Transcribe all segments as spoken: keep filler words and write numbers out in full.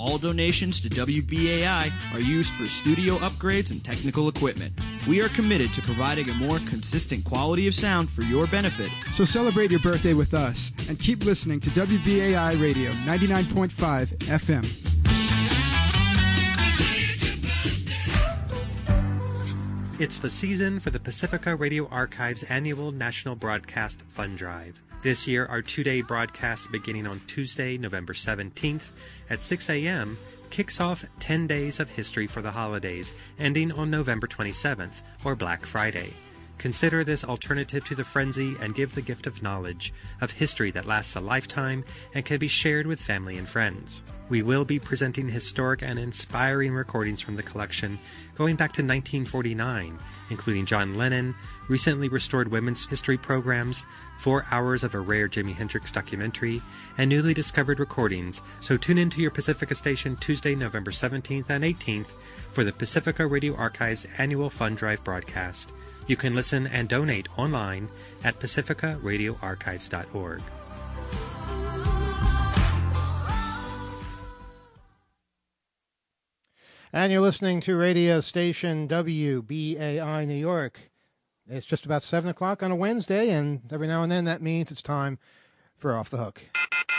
All donations to W B A I are used for studio upgrades and technical equipment. We are committed to providing a more consistent quality of sound for your benefit. So celebrate your birthday with us and keep listening to W B A I Radio ninety-nine point five F M. It's the season for the Pacifica Radio Archive's annual National Broadcast Fund Drive. This year, our two-day broadcast beginning on Tuesday, November seventeenth at six a.m. kicks off ten days of history for the holidays, ending on November twenty-seventh, or Black Friday. Consider this alternative to the frenzy and give the gift of knowledge, of history that lasts a lifetime and can be shared with family and friends. We will be presenting historic and inspiring recordings from the collection going back to nineteen forty-nine, including John Lennon, recently restored women's history programs, four hours of a rare Jimi Hendrix documentary, and newly discovered recordings. So tune into your Pacifica station Tuesday, November seventeenth and eighteenth for the Pacifica Radio Archive's annual Fund Drive broadcast. You can listen and donate online at pacifica radio archives dot org. And you're listening to radio station W B A I New York. It's just about seven o'clock on a Wednesday, and every now and then that means it's time for Off the Hook.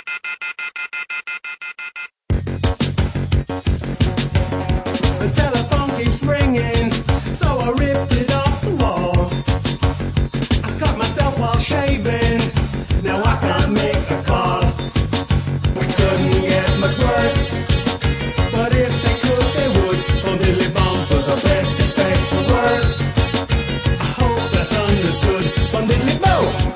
The telephone keeps ringing, so I ripped it off the wall. I cut myself while shaving, now I can't make a call. We couldn't get much worse, but if they could, they would. From diddly bomb for the best, expect the worst. I hope that's understood. From diddly boom.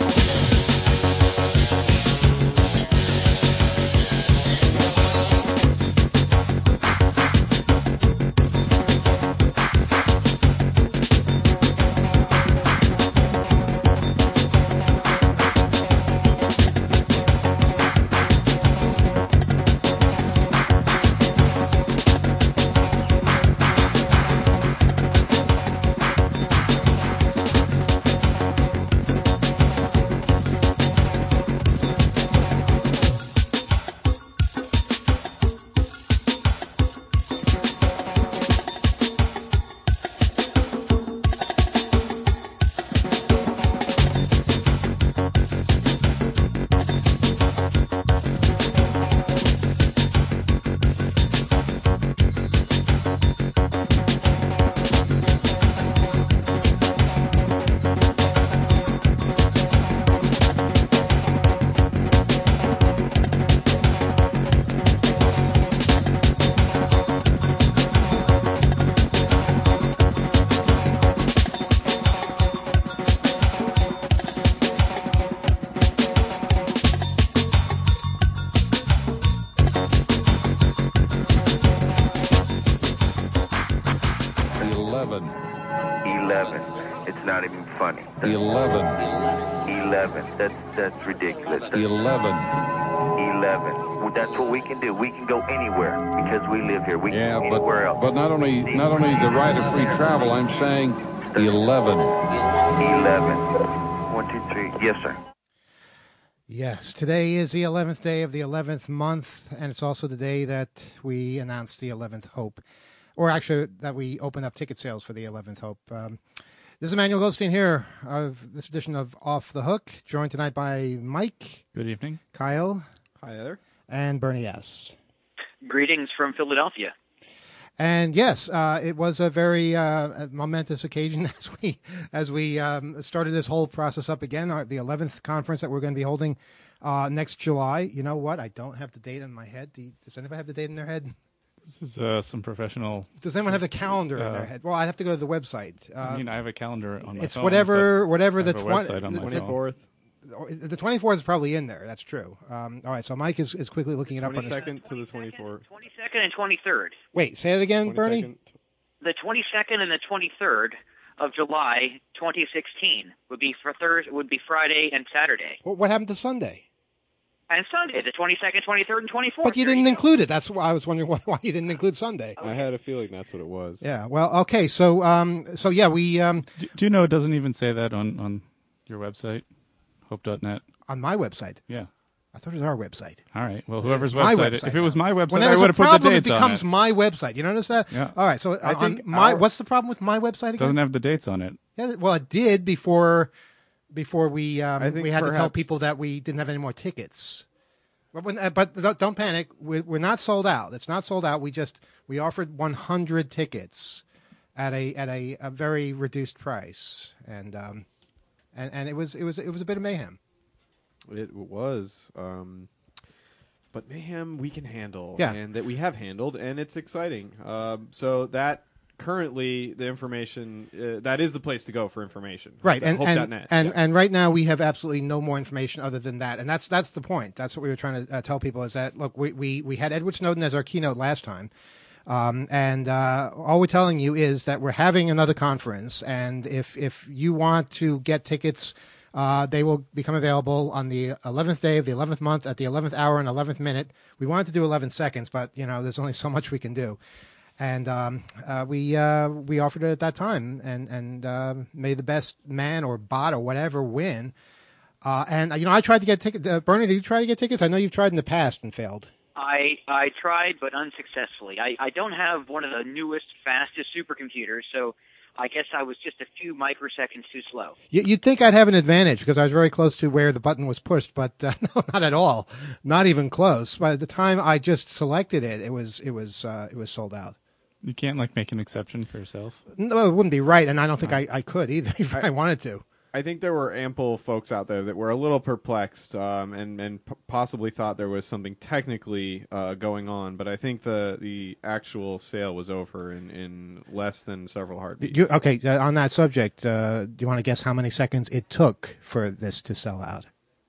That's ridiculous. eleven. eleven. Well, that's what we can do. We can go anywhere because we live here. We yeah, can go but, anywhere else. But not only not only the right of free travel, I'm saying eleven. eleven. One, two, three. Yes, sir. Yes, today is the eleventh day of the eleventh month, and it's also the day that we announced the eleventh Hope, or actually that we opened up ticket sales for the eleventh Hope. Um, This is Emmanuel Goldstein here of this edition of Off the Hook, joined tonight by Mike. Good evening. Kyle. Hi there. And Bernie S. Greetings from Philadelphia. And yes, uh, it was a very uh, momentous occasion as we as we um, started this whole process up again, our, the eleventh conference that we're going to be holding uh, next July. You know what? I don't have the date in my head. Do you, does anybody have the date in their head? This is uh, some professional... Does anyone have the calendar uh, in their head? Well, I have to go to the website. Uh, I mean, I have a calendar on my it's phone. whatever, whatever the, the twen- the twenty-fourth. The twenty-fourth is probably in there. That's true. Um, all right, so Mike is, is quickly looking it up. twenty-second to the twenty-fourth. twenty-second and twenty-third. Wait, say it again, Bernie? The twenty-second and the twenty-third of July, twenty sixteen, would be for Thursday, would be Friday and Saturday. Well, what happened to Sunday? And Sunday, the twenty-second, twenty-third, and twenty-fourth. But you didn't include it. That's why I was wondering why, why you didn't include Sunday. I had a feeling that's what it was. Yeah. Well, okay. So, um, so yeah, we. Um, do, do you know it doesn't even say that on, on your website, hope dot net? On my website. Yeah. I thought it was our website. All right. Well, So whoever's it's my website, website if it was now. my website, when I there's would a have put the problem, dates it on becomes it. my website. You notice that? Yeah. All right. So I on think my our- what's the problem with my website again? Doesn't have the dates on it. Yeah, well, it did before before we um, I think we had to tell perhaps- people that we didn't have any more tickets. But, when, uh, but don't- don't panic. We're, we're not sold out. It's not sold out. We just we offered one hundred tickets at a at a, a very reduced price, and um, and and it was it was it was a bit of mayhem. It was, um, but mayhem we can handle, Yeah. and that we have handled, and it's exciting. Um, so that currently the information uh, that is the place to go for information, Right, Hope- and hope and dot net, and, yes. and right now we have absolutely no more information other than that, and that's that's the point. That's what we were trying to uh, tell people is that look, we, we we had Edward Snowden as our keynote last time, um, and uh, all we're telling you is that we're having another conference, and if if you want to get tickets, uh, they will become available on the eleventh day of the eleventh month at the eleventh hour and eleventh minute. We wanted to do eleven seconds, but you know there's only so much we can do. And um, uh, we uh, we offered it at that time, and and uh, may the best man or bot or whatever win. Uh, and uh, you know, I tried to get tickets. Uh, Bernie, did you try to get tickets? I know you've tried in the past and failed. I I tried, but unsuccessfully. I, I don't have one of the newest, fastest supercomputers, so I guess I was just a few microseconds too slow. You, you'd think I'd have an advantage because I was very close to where the button was pushed, but uh, no, not at all, not even close. By the time I just selected it, it was it was uh, it was sold out. You can't like make an exception for yourself. No, it wouldn't be right, and I don't think I, I could either if I, I wanted to. I think there were ample folks out there that were a little perplexed um, and and p- possibly thought there was something technically uh, going on, but I think the the actual sale was over in, in less than several heartbeats. You, okay, uh, on that subject, uh, do you want to guess how many seconds it took for this to sell out?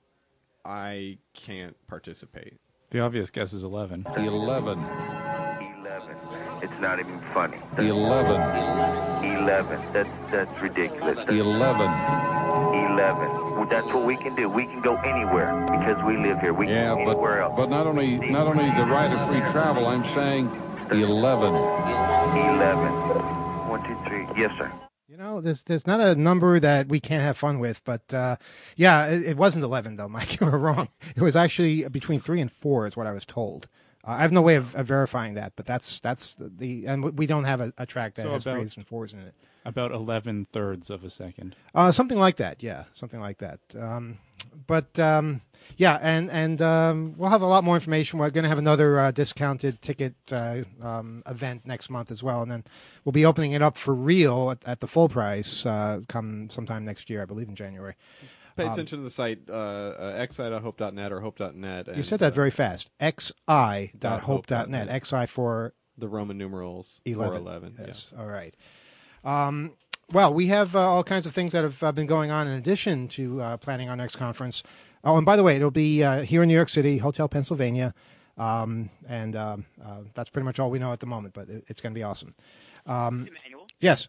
I can't participate. The obvious guess is eleven. eleven. eleven. It's not even funny. eleven. eleven. That's that's ridiculous. eleven. eleven. Well, that's what we can do. We can go anywhere because we live here. We Yeah, can go but anywhere else. but not only not only the right of free travel, I'm saying eleven. eleven. One, two, three. Yes, sir. You know, there's there's not a number that we can't have fun with, but uh, yeah, it, it wasn't eleven though, Mike. You were wrong. It was actually between three and four, is what I was told. Uh, I have no way of, of verifying that, but that's that's the, the and we don't have a, a track that So has about- threes and fours in it. About eleven thirds of a second. Uh, something like that, yeah, something like that. Um, but um, yeah, and and um, we'll have a lot more information. We're going to have another uh, discounted ticket uh, um, event next month as well, and then we'll be opening it up for real at, at the full price uh, come sometime next year, I believe in January. Pay Um, attention to the site, uh, uh, x i dot hope dot net or hope dot net. You and, said that uh, very fast. x i dot hope dot net. net. X I for the Roman numerals eleven. for eleven. Yes. All right. Um, well, we have uh, all kinds of things that have uh, been going on in addition to uh, planning our next conference. Oh, and by the way, it'll be uh, here in New York City, Hotel Pennsylvania, um, and um, uh, that's pretty much all we know at the moment. But it, it's going to be awesome. Um, Emmanuel, yes.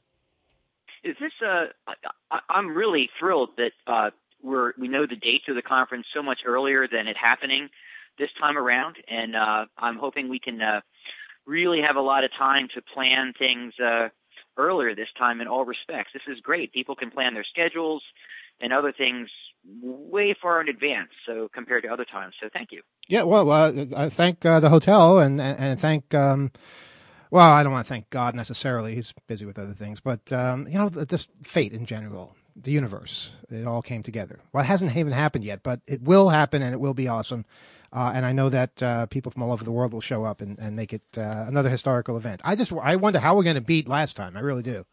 is this? Uh, I, I, I'm really thrilled that uh, we're we know the dates of the conference so much earlier than it happening this time around, and uh, I'm hoping we can uh, really have a lot of time to plan things uh, earlier this time in all respects. This is great. People can plan their schedules and other things way far in advance, so compared to other times. So thank you. Yeah. Well, uh, I thank uh, the hotel and and, and thank. Um, well, I don't want to thank God necessarily. He's busy with other things, but um, you know, just fate in general, the universe. It all came together. Well, it hasn't even happened yet, but it will happen, and it will be awesome. Uh, and I know that uh, people from all over the world will show up and, and make it uh, another historical event. I just I wonder how we're going to beat last time. I really do.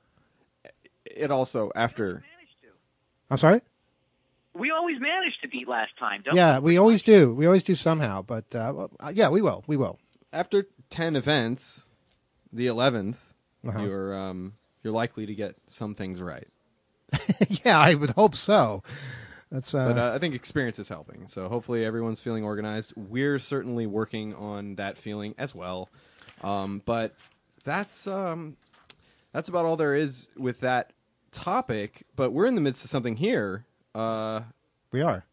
It also after. I'm sorry. We always managed to beat last time, don't Yeah, we? we always do. We always do somehow. But uh, well, uh, yeah, we will. We will. After ten events, the eleventh, Uh-huh. you're um, you're likely to get some things right. Yeah, I would hope so. That's. Uh, But uh, I think experience is helping. So hopefully everyone's feeling organized. We're certainly working on that feeling as well. Um, but that's um, that's about all there is with that topic. But we're in the midst of something here. Uh, we are.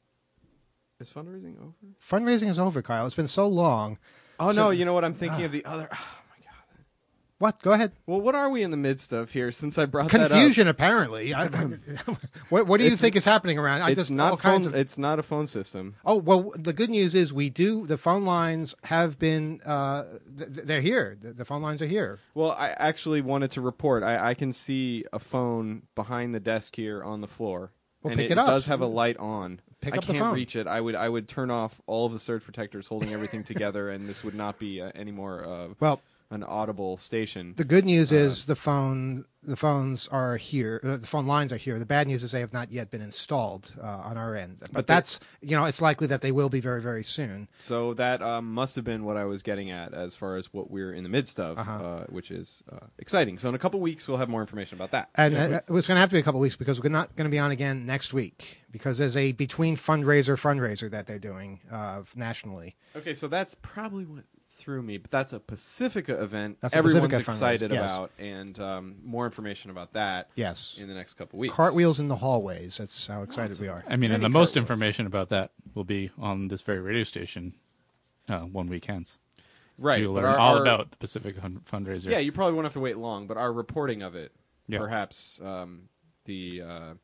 Is fundraising over? Fundraising is over, Kyle. It's been so long. Oh So- no! You know what? I'm thinking of the other. What? Go ahead. Well, what are we in the midst of here? Since I brought that up, Confusion, apparently. I, what, what do you It's- think is happening around? I it's just, not all kinds phone, of. It's not a phone system. Oh well, the good news is we do. The phone lines have been. Uh, th- they're here. The, the phone lines are here. Well, I actually wanted to report. I, I can see a phone behind the desk here on the floor, Well, and pick it, it up. does have a light on. Pick I up the can't phone. reach it. I would I would turn off all of the surge protectors holding everything together, and this would not be uh, any more uh, Well, an audible station. the good news Uh, is the phone. The phones are here. Uh, the phone lines are here. The bad news is they have not yet been installed uh, on our end. But, But they- that's you know it's likely that they will be very very soon. So that um, must have been what I was getting at as far as what we're in the midst of, Uh-huh. uh, which is uh, exciting. So in a couple weeks, we'll have more information about that. And uh, it was going to have to be a couple of weeks because we're not going to be on again next week because there's a between fundraiser fundraiser that they're doing uh, nationally. Okay, so that's probably what threw me, but that's a Pacifica event. That's a Everyone's Pacifica fundraiser, excited yes. about, and um, more information about that. Yes. in the next couple weeks. Cartwheels in the hallways. That's how excited we are. I mean, and Many the most cartwheels. information about that will be on this very radio station uh, one week hence. Right, You'll but learn our- all our- about the Pacific Hun- fundraiser. Yeah, you probably won't have to wait long, but our reporting of it, Yeah. perhaps um, the uh,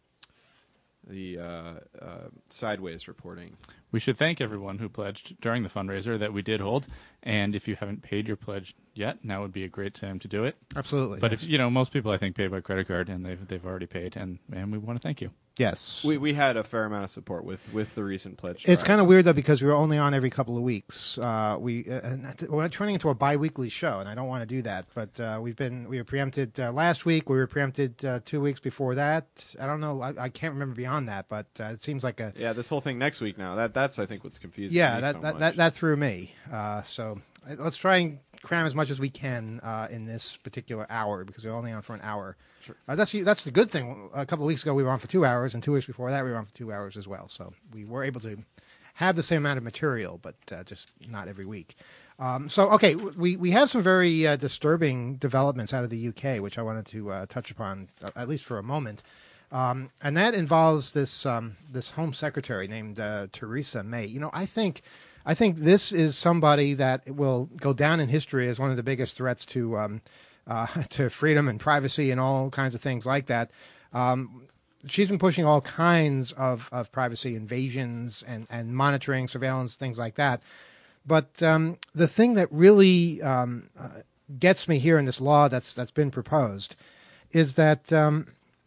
the uh, uh, sideways reporting. We should thank everyone who pledged during the fundraiser that we did hold. And if you haven't paid your pledge yet, now would be a great time to do it. Absolutely. But yes. if you know, most people I think pay by credit card, and they've they've already paid, and and we want to thank you. Yes. We we had a fair amount of support with, with the recent pledge. It's drive. kind of weird though because we were only on every couple of weeks. Uh, we uh, and that- we're turning into a bi-weekly show, and I don't want to do that. But uh, we've been we were preempted uh, last week. We were preempted uh, two weeks before that. I don't know. I, I can't remember beyond that, but uh, it seems like a Yeah, this whole thing next week now. That that's I think what's confusing. yeah. me That, so that, much. that that threw me. Uh, so uh, let's try and cram as much as we can uh, in this particular hour because we're only on for an hour. Sure. Uh, that's that's the good thing. A couple of weeks ago we were on for two hours, and two weeks before that we were on for two hours as well. So we were able to have the same amount of material, but uh, just not every week. Um, so okay, we we have some very uh, disturbing developments out of the U K, which I wanted to uh, touch upon uh, at least for a moment. Um, and that involves this um, this Home Secretary named uh, Theresa May. You know, I think I think this is somebody that will go down in history as one of the biggest threats to um, uh, to freedom and privacy and all kinds of things like that. Um, she's been pushing all kinds of, of privacy invasions and, and monitoring, surveillance, things like that. But um, the thing that really um, uh, gets me here in this law that's that's been proposed is that. Um,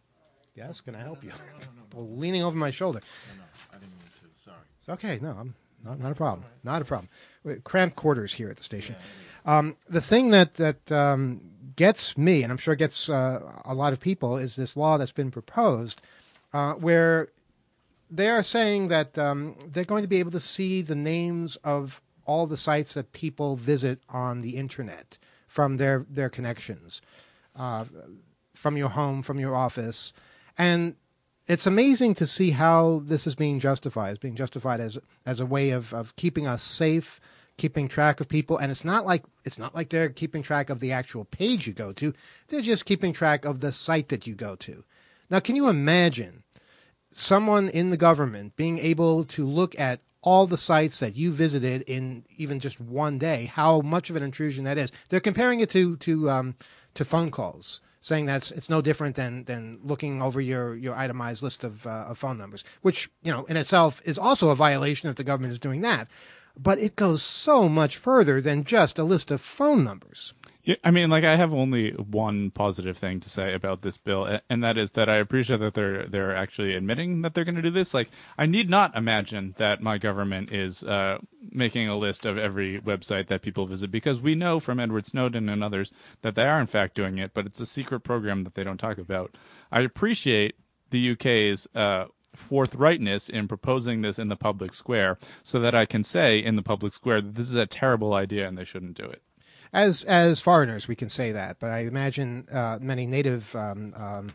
Yes, can I help you? Well, leaning over my shoulder. No, no, I didn't mean to. Sorry. It's okay. No, I'm not, not a problem. Not a problem. We're cramped quarters here at the station. Um, the thing that that um, gets me, and I'm sure gets uh, a lot of people, is this law that's been proposed, uh, where they are saying that um, they're going to be able to see the names of all the sites that people visit on the internet from their their connections, uh, from your home, from your office. And it's amazing to see how this is being justified. It's being justified as as a way of, of keeping us safe, keeping track of people. And it's not like it's not like they're keeping track of the actual page you go to. They're just keeping track of the site that you go to. Now, can you imagine someone in the government being able to look at all the sites that you visited in even just one day? How much of an intrusion that is? They're comparing it to to um, to phone calls, saying that's it's no different than than looking over your, your itemized list of, uh, of phone numbers, which, you know, in itself is also a violation if the government is doing that. But it goes so much further than just a list of phone numbers. Yeah, I mean, like I have only one positive thing to say about this bill, a- and that is that I appreciate that they're they're actually admitting that they're going to do this. Like, I need not imagine that my government is uh, making a list of every website that people visit, because we know from Edward Snowden and others that they are in fact doing it, but it's a secret program that they don't talk about. I appreciate the U K's uh, forthrightness in proposing this in the public square, so that I can say in the public square that this is a terrible idea and they shouldn't do it. As as foreigners, we can say that, but I imagine uh, many native um, um,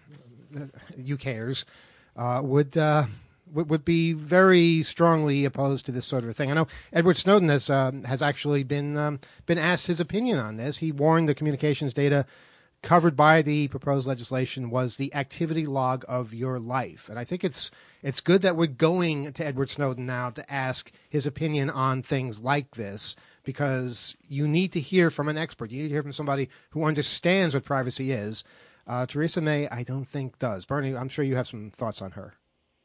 UKers uh, would, uh, would would be very strongly opposed to this sort of a thing. I know Edward Snowden has um, has actually been um, been asked his opinion on this. He warned the communications data covered by the proposed legislation was the activity log of your life, and I think it's it's good that we're going to Edward Snowden now to ask his opinion on things like this. because you need to hear from an expert. You need to hear from somebody who understands what privacy is. Uh, Theresa May, I don't think does. Bernie, I'm sure you have some thoughts on her.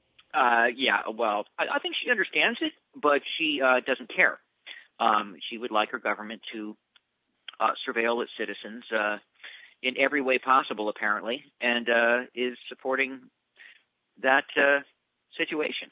Uh, yeah, well, I, I think she understands it, but she uh, doesn't care. Um, she would like her government to uh, surveil its citizens uh, in every way possible, apparently, and uh, is supporting that uh, situation.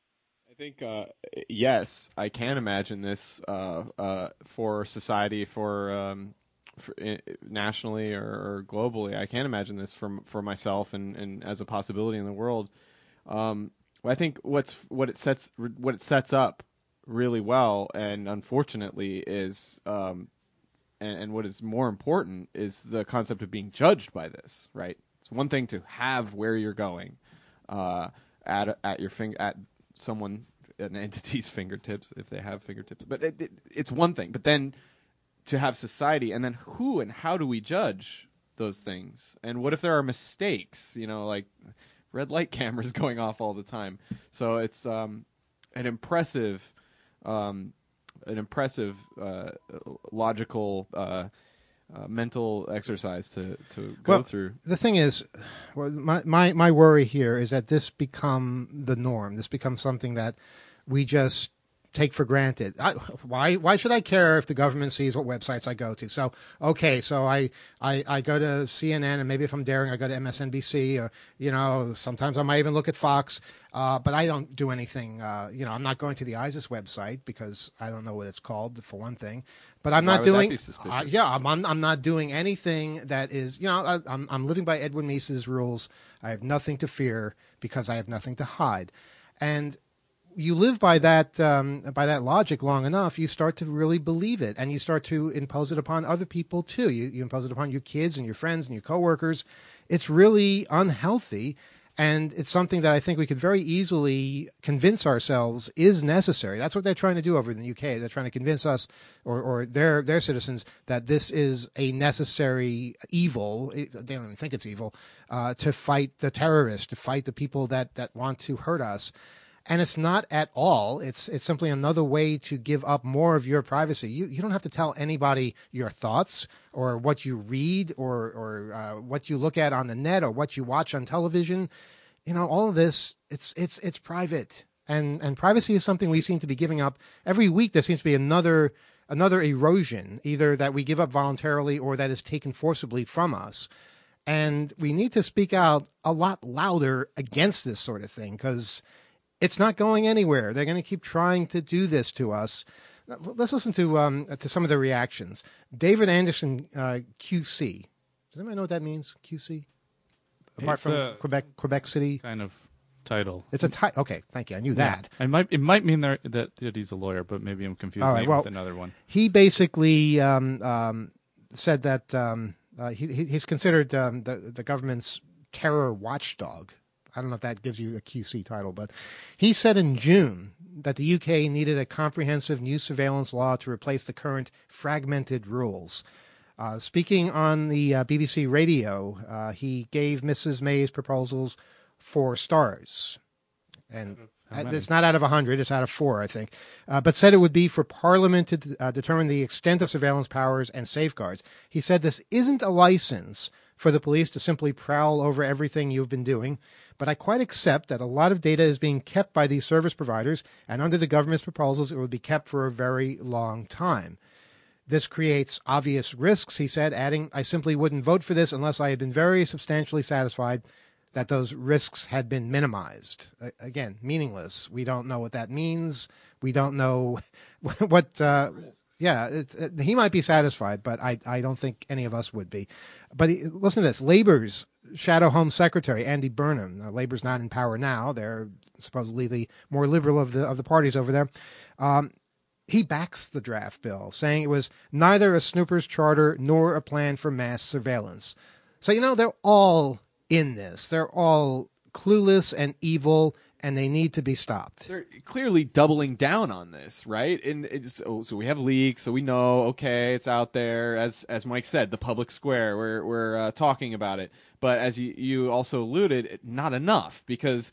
I think, uh, yes, I can imagine this uh, uh, for society, for, um, for uh, nationally or, or globally. I can imagine this for, for myself and, and as a possibility in the world. Um, I think what's what it sets what it sets up really well, and unfortunately is, um, and, and what is more important is the concept of being judged by this. Right? It's one thing to have where you're going, uh, at at your finger at someone, an entity's fingertips if they have fingertips. But it, it, it's one thing. But then to have society, and then who and how do we judge those things? And what if there are mistakes? You know, like red light cameras going off all the time. So it's um, an impressive, um, an impressive uh, logical, uh, uh, mental exercise to, to go well, through. The thing is, well, my, my, my worry here is that this become the norm. This becomes something that we just take for granted. I, why why should I care if the government sees what websites I go to? So, okay, so I, I, I go to C N N, and maybe if I'm daring, I go to M S N B C, or, you know, sometimes I might even look at Fox, uh, but I don't do anything. Uh, you know, I'm not going to the ISIS website because I don't know what it's called, for one thing. But I'm Why not would that doing, be suspicious? uh, yeah, I'm, I'm I'm not doing anything that is, you know, I, I'm I'm living by Edwin Mises' rules. I have nothing to fear because I have nothing to hide, and you live by that um, by that logic long enough, you start to really believe it, and you start to impose it upon other people too. You, you impose it upon your kids and your friends and your coworkers. It's really unhealthy, and it's something that I think we could very easily convince ourselves is necessary. That's what they're trying to do over in the U K. They're trying to convince us, or, or their their citizens, that this is a necessary evil. They don't even think it's evil, uh, to fight the terrorists, to fight the people that, that want to hurt us. And it's not at all. It's it's simply another way to give up more of your privacy. You you don't have to tell anybody your thoughts or what you read or or uh, what you look at on the net or what you watch on television. You know, all of this, it's it's it's private. And and privacy is something we seem to be giving up every week. There seems to be another another erosion, either that we give up voluntarily or that is taken forcibly from us. And we need to speak out a lot louder against this sort of thing, because it's not going anywhere. They're going to keep trying to do this to us. Let's listen to um, to some of the reactions. David Anderson, uh, Q C. Does anybody know what that means? Q C? Apart It's from a Quebec, Quebec City kind of title. It's a title. Okay, thank you. I knew that. It might it might mean that, that that he's a lawyer, but maybe I'm confusing All right, it well, with another one. He basically um, um, said that um, uh, he, he's considered um, the the government's terror watchdog. I don't know if that gives you a Q C title, but he said in June that the U K needed a comprehensive new surveillance law to replace the current fragmented rules. Uh, speaking on the uh, B B C radio, uh, he gave Missus May's proposals four stars. And it's not out of one hundred, it's out of four, I think. Uh, but said it would be for Parliament to uh, determine the extent of surveillance powers and safeguards. He said this isn't a license for the police to simply prowl over everything you've been doing, but I quite accept that a lot of data is being kept by these service providers, and under the government's proposals, it will be kept for a very long time. This creates obvious risks, he said, adding, I simply wouldn't vote for this unless I had been very substantially satisfied that those risks had been minimized. Again, meaningless. We don't know what that means. We don't know what... Uh, yeah, it, it, he might be satisfied, but I, I don't think any of us would be. But he, listen to this. Labour's Shadow Home Secretary, Andy Burnham. Now, Labour's not in power now. They're supposedly the more liberal of the of the parties over there. Um, he backs the draft bill, saying it was neither a snooper's charter nor a plan for mass surveillance. So, you know, they're all in this. They're all clueless and evil, and they need to be stopped. They're clearly doubling down on this, right? And it's, oh, so we have leaks, so we know, okay, it's out there. As as Mike said, the public square, we're we're uh, talking about it. But as you, you also alluded, not enough, because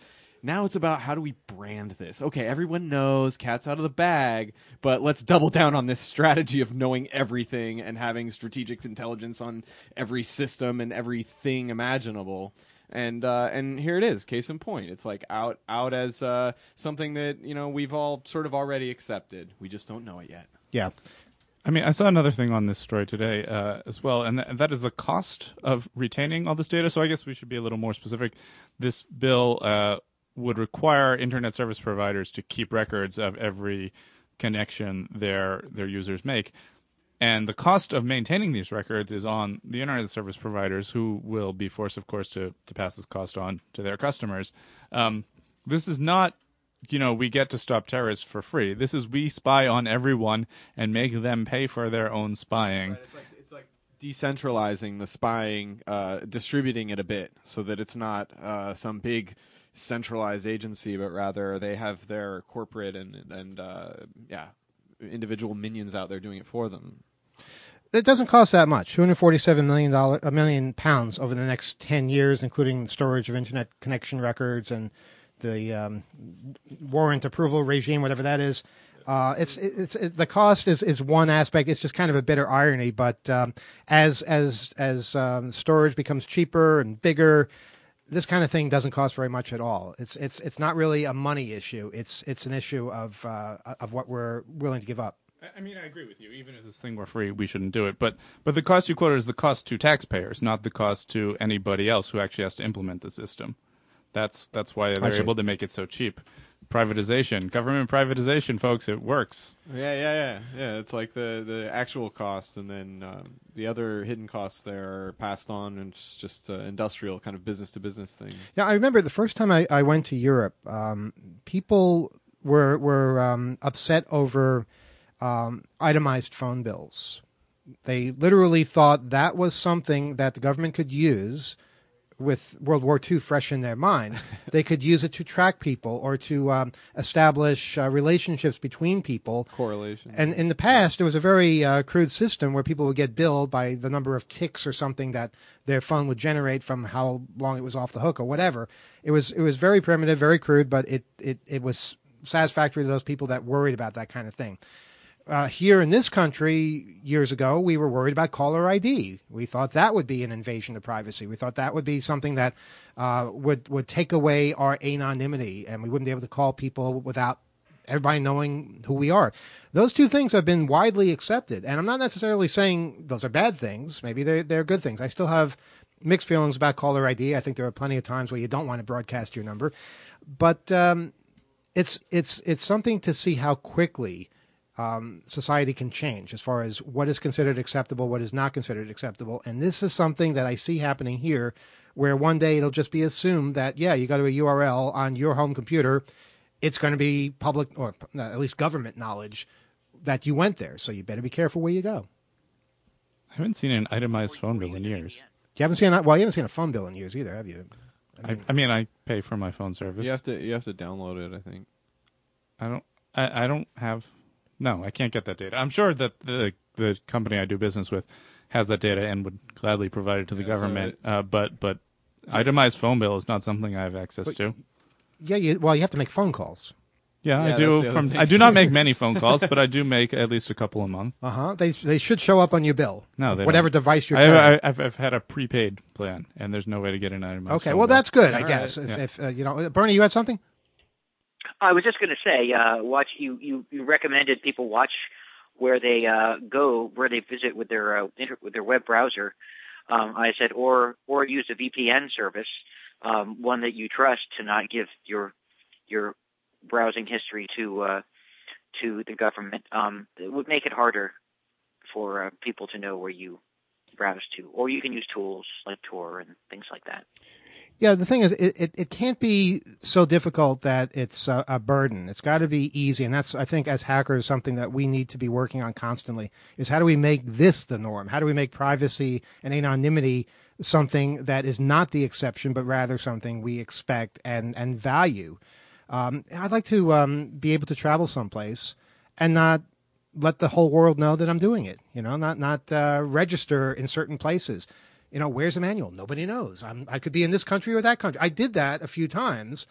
Now it's about how do we brand this? Okay, everyone knows cat's out of the bag, but let's double down on this strategy of knowing everything and having strategic intelligence on every system and everything imaginable. And uh, and here it is, case in point. It's like out out as uh, something that, you know, we've all sort of already accepted. We just don't know it yet. Yeah. I mean, I saw another thing on this story today uh, as well, and, th- and that is the cost of retaining all this data. So I guess we should be a little more specific. This bill uh, would require internet service providers to keep records of every connection their their users make. And the cost of maintaining these records is on the internet service providers, who will be forced, of course, to, to pass this cost on to their customers. Um, this is not, you know, we get to stop terrorists for free. This is we spy on everyone and make them pay for their own spying. Right, it's like, it's like decentralizing the spying, uh, distributing it a bit so that it's not uh, some big centralized agency, but rather they have their corporate and, and uh, yeah, individual minions out there doing it for them. It doesn't cost that much. two hundred forty-seven million dollars, a million pounds over the next ten years, including storage of internet connection records and the um, warrant approval regime, whatever that is. Uh, it's it's it, the cost is, is one aspect. It's just kind of a bitter irony. But um, as as as um, storage becomes cheaper and bigger, this kind of thing doesn't cost very much at all. It's it's it's not really a money issue. It's it's an issue of uh, of what we're willing to give up. I mean, I agree with you. Even if this thing were free, we shouldn't do it. But but the cost you quoted is the cost to taxpayers, not the cost to anybody else who actually has to implement the system. That's that's why they're able to make it so cheap. Privatization, government privatization, folks, it works. Yeah, yeah, yeah, yeah. It's like the, the actual costs, and then um, the other hidden costs there are passed on, and it's just uh, industrial kind of business to business thing. Yeah, I remember the first time I, I went to Europe, um, people were were um, upset over um, itemized phone bills. They literally thought that was something that the government could use. With World War Two fresh in their minds, they could use it to track people or to um, establish uh, relationships between people. Correlation. And in the past, there was a very uh, crude system where people would get billed by the number of ticks or something that their phone would generate from how long it was off the hook or whatever. It was it was very primitive, very crude, but it, it, it was satisfactory to those people that worried about that kind of thing. Uh, here in this country, years ago, we were worried about caller I D. We thought that would be an invasion of privacy. We thought that would be something that uh, would would take away our anonymity, and we wouldn't be able to call people without everybody knowing who we are. Those two things have been widely accepted, and I'm not necessarily saying those are bad things. Maybe they're, they're good things. I still have mixed feelings about caller I D. I think there are plenty of times where you don't want to broadcast your number. But um, it's it's it's something to see how quickly Um, society can change as far as what is considered acceptable, what is not considered acceptable. And this is something that I see happening here, where one day it'll just be assumed that, yeah, you go to a U R L on your home computer, it's going to be public, or at least government knowledge that you went there. So you better be careful where you go. I haven't seen an itemized phone bill in years. You haven't seen a, well, you haven't seen a phone bill in years either, have you? I mean, I, I mean, I pay for my phone service. You have to you have to download it, I think. I don't. I, I don't have. No, I can't get that data. I'm sure that the the company I do business with has that data and would gladly provide it to the Yeah, government. so uh, but but itemized phone bill is not something I have access But- to. Yeah, you, well, you have to make phone calls. Yeah, Yeah, I that's do. the other From thing. I do not make many phone calls, but I do make at least a couple a month. Uh huh. They they should show up on your bill. No, they whatever don't. device you're. I, carrying. I, I've, I've had a prepaid plan, and there's no way to get an itemized. Okay, phone well bill. that's good, I All guess. right. If, Yeah. if uh, you know, Bernie, you had something. I was just going to say, uh, watch you, you. You recommended people watch where they uh, go, where they visit with their uh, inter- with their web browser. Um, I said, or or use a V P N service, um, one that you trust, to not give your your browsing history to uh, to the government. Um, it would make it harder for uh, people to know where you browse to. Or you can use tools like Tor and things like that. Yeah, the thing is, it, it, it can't be so difficult that it's a, a burden. It's got to be easy, and that's, I think, as hackers, something that we need to be working on constantly, is how do we make this the norm? How do we make privacy and anonymity something that is not the exception, but rather something we expect and, and value? Um, I'd like to um, be able to travel someplace and not let the whole world know that I'm doing it, you know, not, not uh, register in certain places. You know, where's the manual? Nobody knows. I'm, I could be in this country or that country. I did that a few times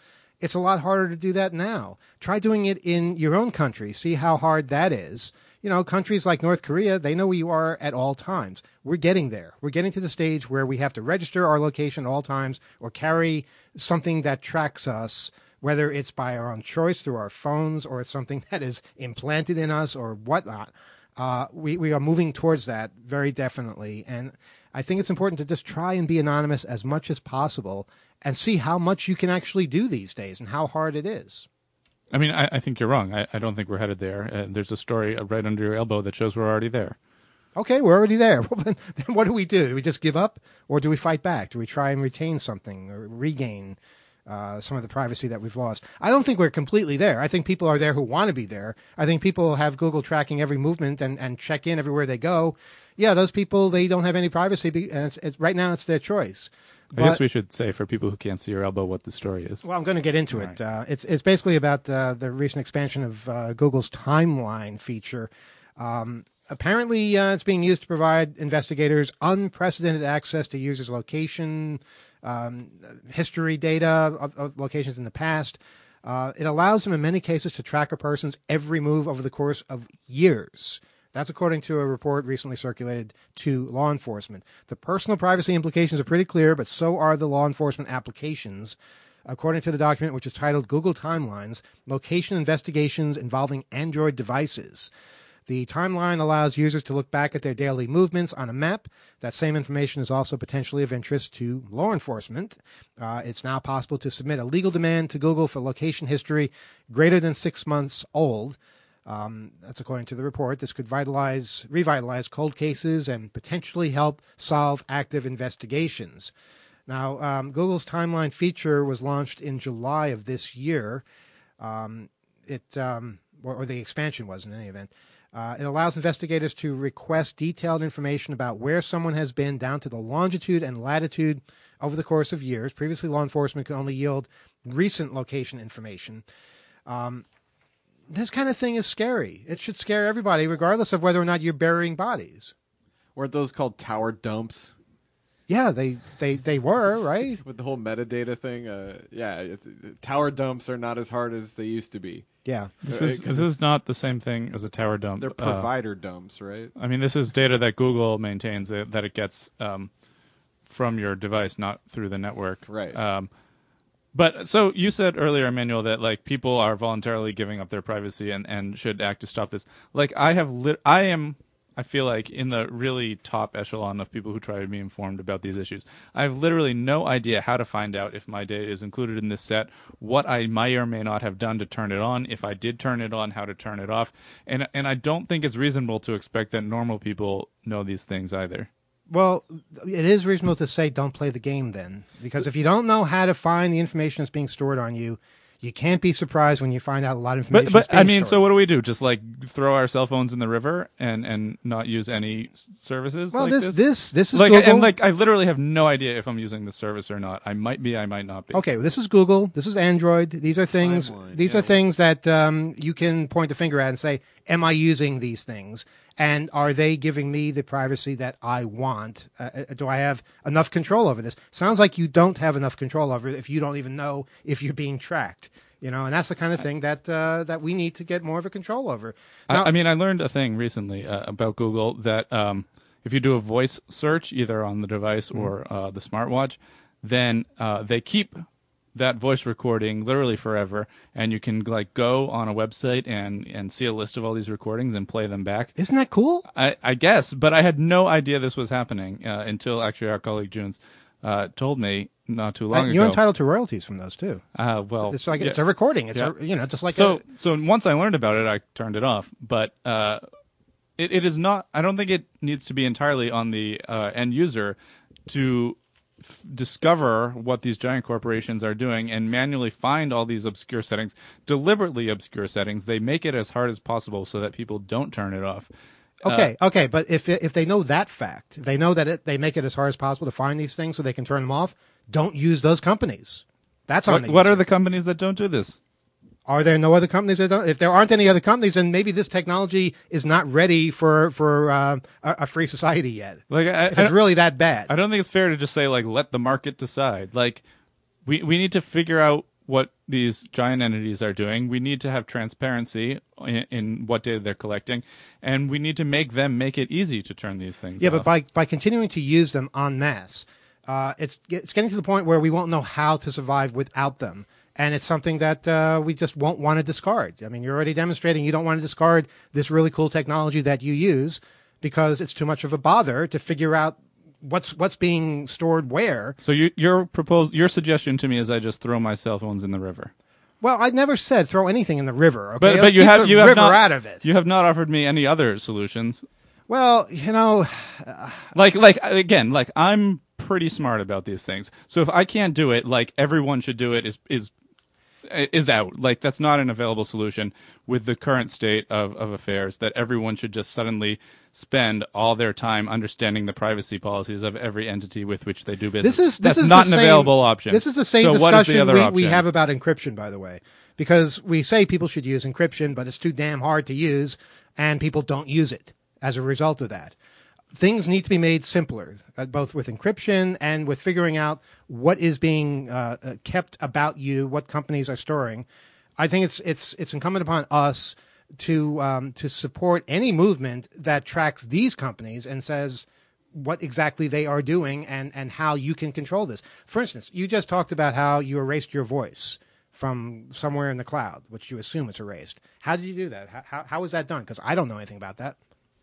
It's a lot harder to do that now. Try doing it in your own country. See how hard that is. You know, countries like North Korea, they know where you are at all times. We're getting there. We're getting to the stage where we have to register our location at all times or carry something that tracks us, whether it's by our own choice through our phones or it's something that is implanted in us or whatnot. Uh, we, we are moving towards that very definitely. And I think it's important to just try and be anonymous as much as possible and see how much you can actually do these days and how hard it is. I mean, I, I think you're wrong. I, I don't think we're headed there. Uh, there's a story right under your elbow that shows we're already there. Okay, we're already there. Well, then, then what do we do? Do we just give up, or do we fight back? Do we try and retain something or regain uh, some of the privacy that we've lost? I don't think we're completely there. I think people are there who want to be there. I think people have Google tracking every movement and, and check in everywhere they go. Yeah, those people, they don't have any privacy, and it's, it's, right now it's their choice. I guess we should say, for people who can't see your elbow, what the story is. Well, I'm going to get into All it. right. Uh, it's it's basically about uh, the recent expansion of uh, Google's timeline feature. Um, apparently, uh, it's being used to provide investigators unprecedented access to users' location, um, history data of, of locations in the past. Uh, it allows them, in many cases, to track a person's every move over the course of years. That's according to a report recently circulated to law enforcement. The personal privacy implications are pretty clear, but so are the law enforcement applications. According to the document, which is titled Google Timelines, Location Investigations Involving Android Devices. The timeline allows users to look back at their daily movements on a map. That same information is also potentially of interest to law enforcement. Uh, it's now possible to submit a legal demand to Google for location history greater than six months old. Um, that's according to the report. This could vitalize, revitalize cold cases and potentially help solve active investigations. Now, um, Google's timeline feature was launched in July of this year. Um, it, um, or, or the expansion was in any event. Uh, it allows investigators to request detailed information about where someone has been down to the longitude and latitude over the course of years. Previously, law enforcement could only yield recent location information. Um, This kind of thing is scary. It should scare everybody, regardless of whether or not you're burying bodies. Weren't those called tower dumps? Yeah, they, they, they were, right? With the whole metadata thing, uh, yeah, it's, tower dumps are not as hard as they used to be. Yeah. This is, this is not the same thing as a tower dump. They're Uh, provider dumps, right? I mean, this is data that Google maintains that, that it gets um, from your device, not through the network. Right. Um, But so you said earlier, Emmanuel, that like people are voluntarily giving up their privacy and, and should act to stop this. Like I have, lit- I am, I feel like in the really top echelon of people who try to be informed about these issues. I have literally no idea how to find out if my data is included in this set, what I may or may not have done to turn it on, if I did turn it on, how to turn it off, and and I don't think it's reasonable to expect that normal people know these things either. Well, it is reasonable to say don't play the game then. Because if you don't know how to find the information that's being stored on you, you can't be surprised when you find out a lot of information But, is but being I mean, stored. so what do we do? Just like throw our cell phones in the river and, and not use any s- services Well, like this- this? this- this is like, Google. And like, I literally have no idea if I'm using the service or not. I might be, I might not be. Okay, well, this is Google. This is Android. These are things. Timeline, these yeah. are things that um, you can point a finger at and say, "Am I using these things? And are they giving me the privacy that I want? Uh, uh, do I have enough control over this?" Sounds like you don't have enough control over it if you don't even know if you're being tracked. You know, and that's the kind of thing that uh, that we need to get more of a control over. Now, I, I mean, I learned a thing recently uh, about Google that um, if you do a voice search, either on the device Mm-hmm. or uh, the smartwatch, then uh, they keep that voice recording literally forever, and you can like go on a website and, and see a list of all these recordings and play them back. Isn't that cool? I, I guess, but I had no idea this was happening uh, until actually our colleague Junes uh, told me not too long Uh, ago. you're entitled to royalties from those too. Uh, well, it's like yeah. it's a recording. It's Yeah. a, you know, just like so. a, So once I learned about it, I turned it off. But uh, it, it is not. I don't think it needs to be entirely on the uh, end user to f- discover what these giant corporations are doing and manually find all these obscure settings, deliberately obscure settings. They make it as hard as possible so that people don't turn it off. Okay, uh, okay, but if if they know that fact, if they know that it, they make it as hard as possible to find these things so they can turn them off, don't use those companies. That's on What, the what user. are the companies that don't do this? Are there no other companies that don't? If there aren't any other companies, then maybe this technology is not ready for for uh, a, a free society yet. Like, I, if it's really that bad, I don't think it's fair to just say like let the market decide. Like, we we need to figure out what these giant entities are doing. We need to have transparency in, in what data they're collecting, and we need to make them make it easy to turn these things Yeah, off. but by, by continuing to use them en masse, uh, it's, it's getting to the point where we won't know how to survive without them. And it's something that uh, we just won't want to discard. I mean, you're already demonstrating you don't want to discard this really cool technology that you use because it's too much of a bother to figure out what's what's being stored where. So you, your propose, your suggestion to me is I just throw my cell phones in the river. Well, I never said throw anything in the river. Okay? But, Let's but you keep have the you have river not out of it. You have not offered me any other solutions. Well, you know, uh, like like again, like I'm pretty smart about these things. So if I can't do it, like everyone should do it is is is out. Like that's not an available solution with the current state of, of affairs, that everyone should just suddenly spend all their time understanding the privacy policies of every entity with which they do business. This is this that's is not the an same, available option. This is the same so what is the discussion other we, option? we have about encryption, by the way, because we say people should use encryption, but it's too damn hard to use, and people don't use it as a result of that. Things need to be made simpler, uh, both with encryption and with figuring out what is being uh, uh, kept about you, what companies are storing. I think it's it's it's incumbent upon us to um, to support any movement that tracks these companies and says what exactly they are doing and, and how you can control this. For instance, you just talked about how you erased your voice from somewhere in the cloud, which you assume it's erased. How did you do that? How how, how was that done? Because I don't know anything about that.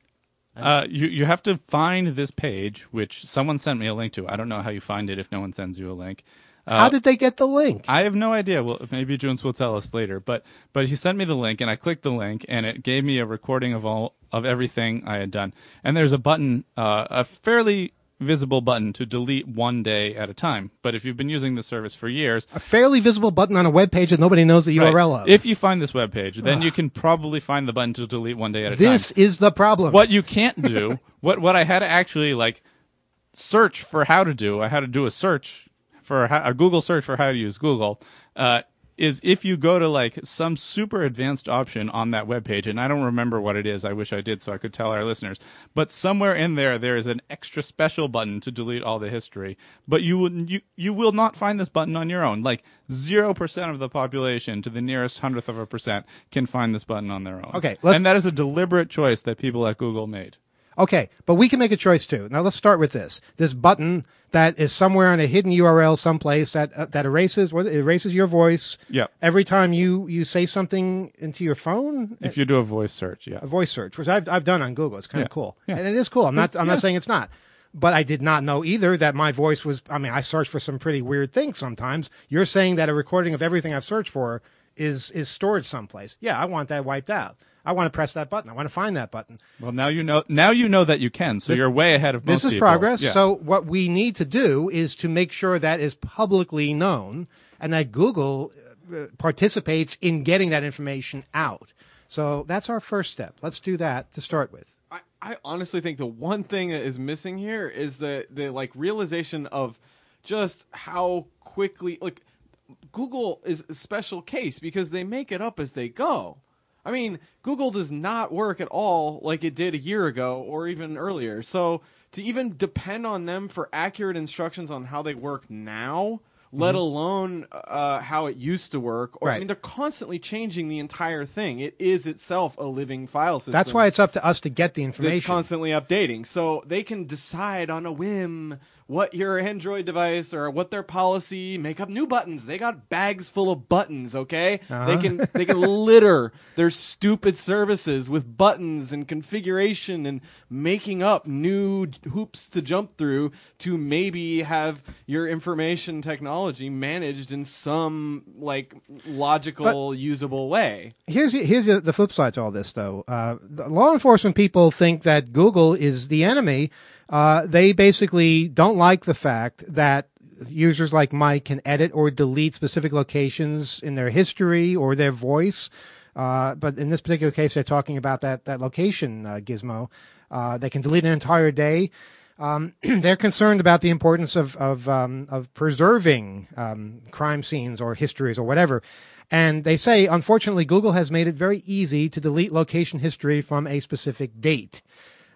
Uh, you you have to find this page, which someone sent me a link to. I don't know how you find it if no one sends you a link. Uh, How did they get the link? I have no idea. Well, maybe Jones will tell us later. But but he sent me the link, and I clicked the link, and it gave me a recording of all of everything I had done. And there's a button, uh, a fairly visible button to delete one day at a time. But if you've been using the service for years, a fairly visible button on a web page that nobody knows the U R L right, of. If you find this web page, then you can probably find the button to delete one day at a time. This is the problem. What you can't do, what what I had to actually like search for how to do, I had to do a search for how, a Google search for how to use Google, uh, is if you go to like some super advanced option on that webpage, and I don't remember what it is. I wish I did so I could tell our listeners. But somewhere in there, there is an extra special button to delete all the history. But you will you you will not find this button on your own. Like zero percent of the population, to the nearest hundredth of a percent, can find this button on their own. Okay, let's- and that is a deliberate choice that people at Google made. Okay, but we can make a choice too. Now let's start with this. This button that is somewhere on a hidden U R L someplace that uh, that erases what erases your voice. Yeah. Every time you, you say something into your phone. If you do a voice search, yeah. A voice search, which I've I've done on Google. It's kind of Yeah. cool. Yeah. And it is cool. I'm not It's- I'm yeah. not saying it's not. But I did not know either that my voice was I mean, I search for some pretty weird things sometimes. You're saying that a recording of everything I've searched for is is stored someplace. Yeah, I want that wiped out. I want to press that button. I want to find that button. Well, now you know. Now you know that you can. So This- you're way ahead of most This is people. progress. Yeah. So what we need to do is to make sure that is publicly known and that Google uh, participates in getting that information out. So that's our first step. Let's do that to start with. I, I honestly think the one thing that is missing here is the the like realization of just how quickly like Google is a special case because they make it up as they go. I mean, Google does not work at all like it did a year ago or even earlier. So to even depend on them for accurate instructions on how they work now, let Mhm. alone uh, how it used to work, or I Right. mean, they're constantly changing the entire thing. It is itself a living file system. That's why it's up to us to get the It's information. constantly updating. So they can decide on a whim what your Android device or what their policy, make up new buttons. They got bags full of buttons, okay? Uh-huh. They can they can litter their stupid services with buttons and configuration and making up new hoops to jump through to maybe have your information technology managed in some like logical, usable way. Here's here's the the flip side to all this, though. Uh, the law enforcement people think that Google is the enemy. Uh, they basically don't like the fact that users like Mike can edit or delete specific locations in their history or their voice. Uh, but in this particular case, they're talking about that that location uh, gizmo. Uh, they can delete an entire day. Um, they're concerned about the importance of of, um, of preserving um, crime scenes or histories or whatever. And they say, unfortunately, Google has made it very easy to delete location history from a specific date.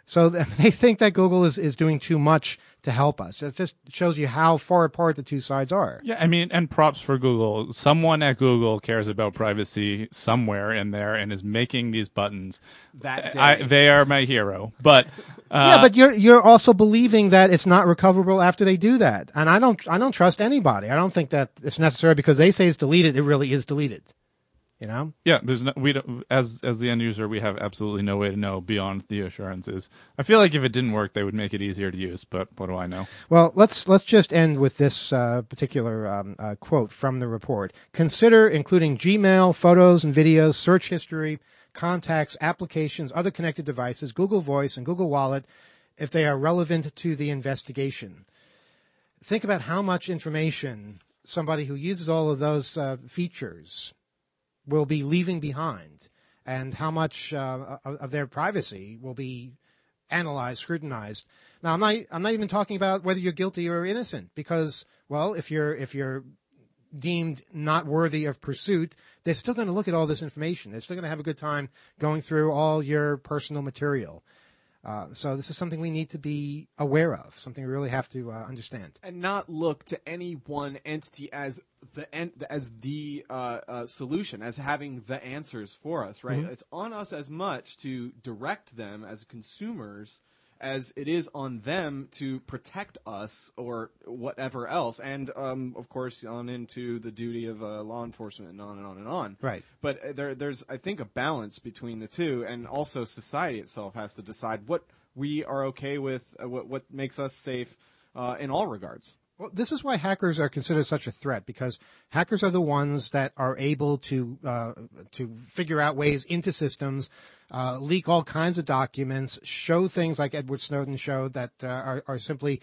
So they think that Google is, is doing too much to help us. It just shows you how far apart the two sides are. Yeah, I mean, and props for Google. Someone at Google cares about privacy somewhere in there and is making these buttons. That day. I, they are my hero. But uh, yeah, but you're you're also believing that it's not recoverable after they do that, and I don't I don't trust anybody. I don't think that it's necessary because they say it's deleted. It really is deleted. You know? Yeah, there's no, we don't, as as the end user, we have absolutely no way to know beyond the assurances. I feel like if it didn't work, they would make it easier to use, but what do I know? Well, let's let's just end with this uh, particular um, uh, quote from the report. Consider including Gmail, photos and videos, search history, contacts, applications, other connected devices, Google Voice, and Google Wallet if they are relevant to the investigation. Think about how much information somebody who uses all of those uh, features will be leaving behind, and how much uh, of their privacy will be analyzed, scrutinized. Now, I'm not. I'm not even talking about whether you're guilty or innocent, because, well, if you're if you're deemed not worthy of pursuit, they're still going to look at all this information. They're still going to have a good time going through all your personal material. Uh, so this is something we need to be aware of, something we really have to uh, understand. And not look to any one entity as the en- as the uh, uh, solution, as having the answers for us, right? Mm-hmm. It's on us as much to direct them as consumers as it is on them to protect us or whatever else. And, um, of course, on into the duty of uh, law enforcement and on and on and on. Right. But uh, there, there's, I think, a balance between the two, and also society itself has to decide what we are okay with, uh, what, what makes us safe uh, in all regards. Well, this is why hackers are considered such a threat, because hackers are the ones that are able to uh, to figure out ways into systems, uh, leak all kinds of documents, show things like Edward Snowden showed that uh, are, are simply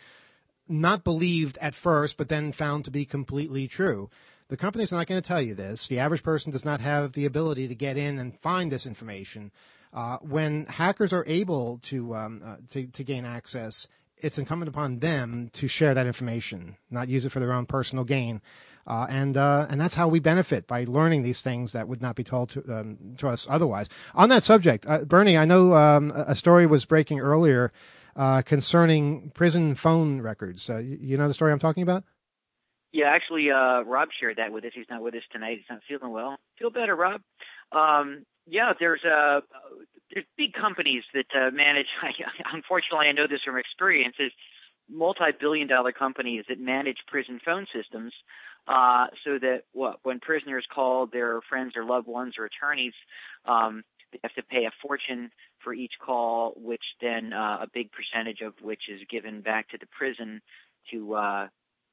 not believed at first, but then found to be completely true. The company's not going to tell you this. The average person does not have the ability to get in and find this information. Uh, when hackers are able to, um, uh, to to gain access, it's incumbent upon them to share that information, not use it for their own personal gain. Uh, and uh, and that's how we benefit, by learning these things that would not be told to, um, to us otherwise. On that subject, uh, Bernie, I know um, a story was breaking earlier uh, concerning prison phone records. Uh, you, you know the story I'm talking about? Yeah, actually, uh, Rob shared that with us. He's not with us tonight. He's not feeling well. Feel better, Rob. Um, yeah, there's uh, there's big companies that uh, manage. Unfortunately, I know this from experience. Is multi-billion dollar companies that manage prison phone systems, uh, so that what when prisoners call their friends or loved ones or attorneys, um, they have to pay a fortune for each call, which then uh, a big percentage of which is given back to the prison to. Uh,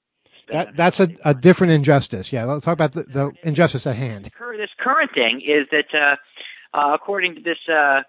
That that's a, a different injustice. Yeah, let's talk about the, the injustice at hand. This current thing is that, uh, uh, according to this, uh,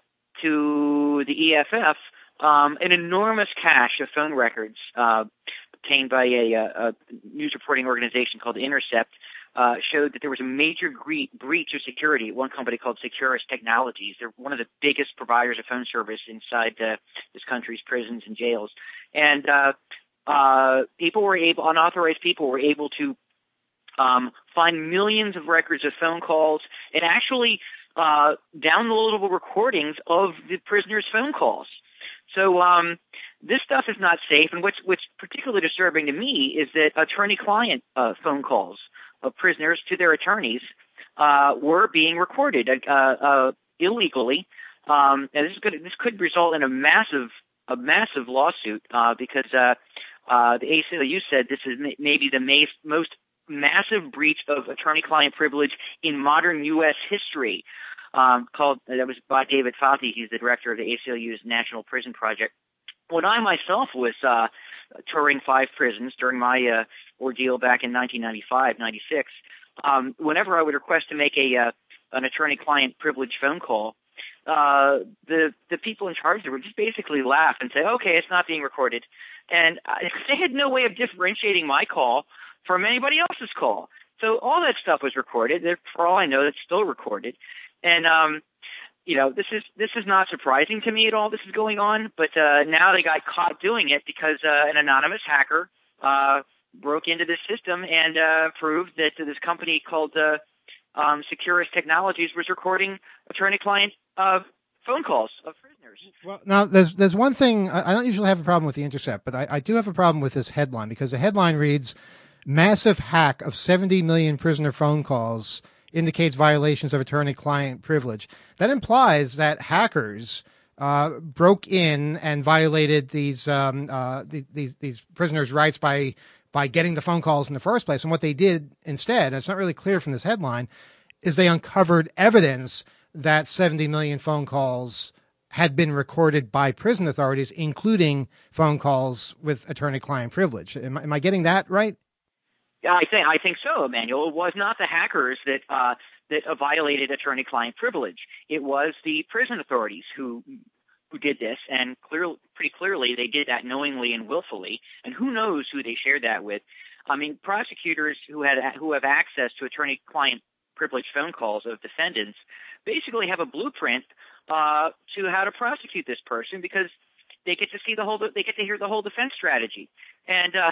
to the E F F, um, an enormous cache of phone records uh, obtained by a, a news reporting organization called Intercept uh, showed that there was a major gre- breach of security at one company called Securus Technologies. They're one of the biggest providers of phone service inside uh, this country's prisons and jails, and uh, Uh, people were able, unauthorized people were able to um, find millions of records of phone calls and actually uh, downloadable recordings of the prisoners' phone calls. So um, this stuff is not safe, and what's, what's particularly disturbing to me is that attorney-client uh, phone calls of prisoners to their attorneys uh, were being recorded uh, uh, illegally. Um, and this is good, this could result in a massive, a massive lawsuit uh, because. Uh, Uh, the A C L U said this is may- maybe the ma- most massive breach of attorney-client privilege in modern U S history. Um, called that was by David Fati. He's the director of the A C L U's National Prison Project. When I myself was uh, touring five prisons during my uh, ordeal back in nineteen ninety-five, ninety-six, um, whenever I would request to make a uh, an attorney-client privilege phone call, uh, the the people in charge would just basically laugh and say, "Okay, it's not being recorded." And they had no way of differentiating my call from anybody else's call. So all that stuff was recorded. For all I know, it's still recorded. And, um, you know, this is this is not surprising to me at all, this is going on. But uh, now they got caught doing it because uh, an anonymous hacker uh, broke into this system and uh, proved that this company called uh, um, Securus Technologies was recording attorney-client uh, phone calls of prisoners. Well, now there's there's one thing I I don't usually have a problem with the Intercept, but I, I do have a problem with this headline because the headline reads, "Massive hack of seventy million prisoner phone calls indicates violations of attorney-client privilege." That implies that hackers uh, broke in and violated these um, uh, the, these these prisoners' rights by by getting the phone calls in the first place. And what they did instead, and it's not really clear from this headline, is they uncovered evidence that seventy million phone calls had been recorded by prison authorities, including phone calls with attorney-client privilege. Am, I- am I getting that right? Yeah, I think I think so, Emmanuel. It was not the hackers that uh, that uh, violated attorney-client privilege. It was the prison authorities who who did this, and clear, pretty clearly they did that knowingly and willfully. And who knows who they shared that with? I mean, prosecutors who had who have access to attorney-client privilege phone calls of defendants basically have a blueprint uh, to how to prosecute this person because they get to see the whole, they get to hear the whole defense strategy. And uh,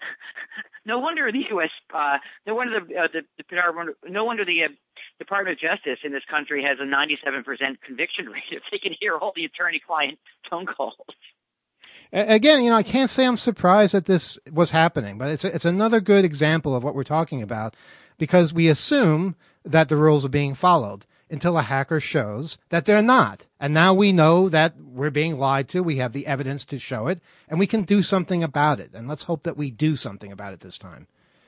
no wonder the U S, uh, no wonder the, uh, the, the no wonder the uh, Department of Justice in this country has a ninety-seven percent conviction rate if they can hear all the attorney-client phone calls. Again, you know, I can't say I'm surprised that this was happening, but it's it's another good example of what we're talking about because we assume that the rules are being followed until a hacker shows that they're not. And now we know that we're being lied to. We have the evidence to show it, and we can do something about it. And let's hope that we do something about it this time.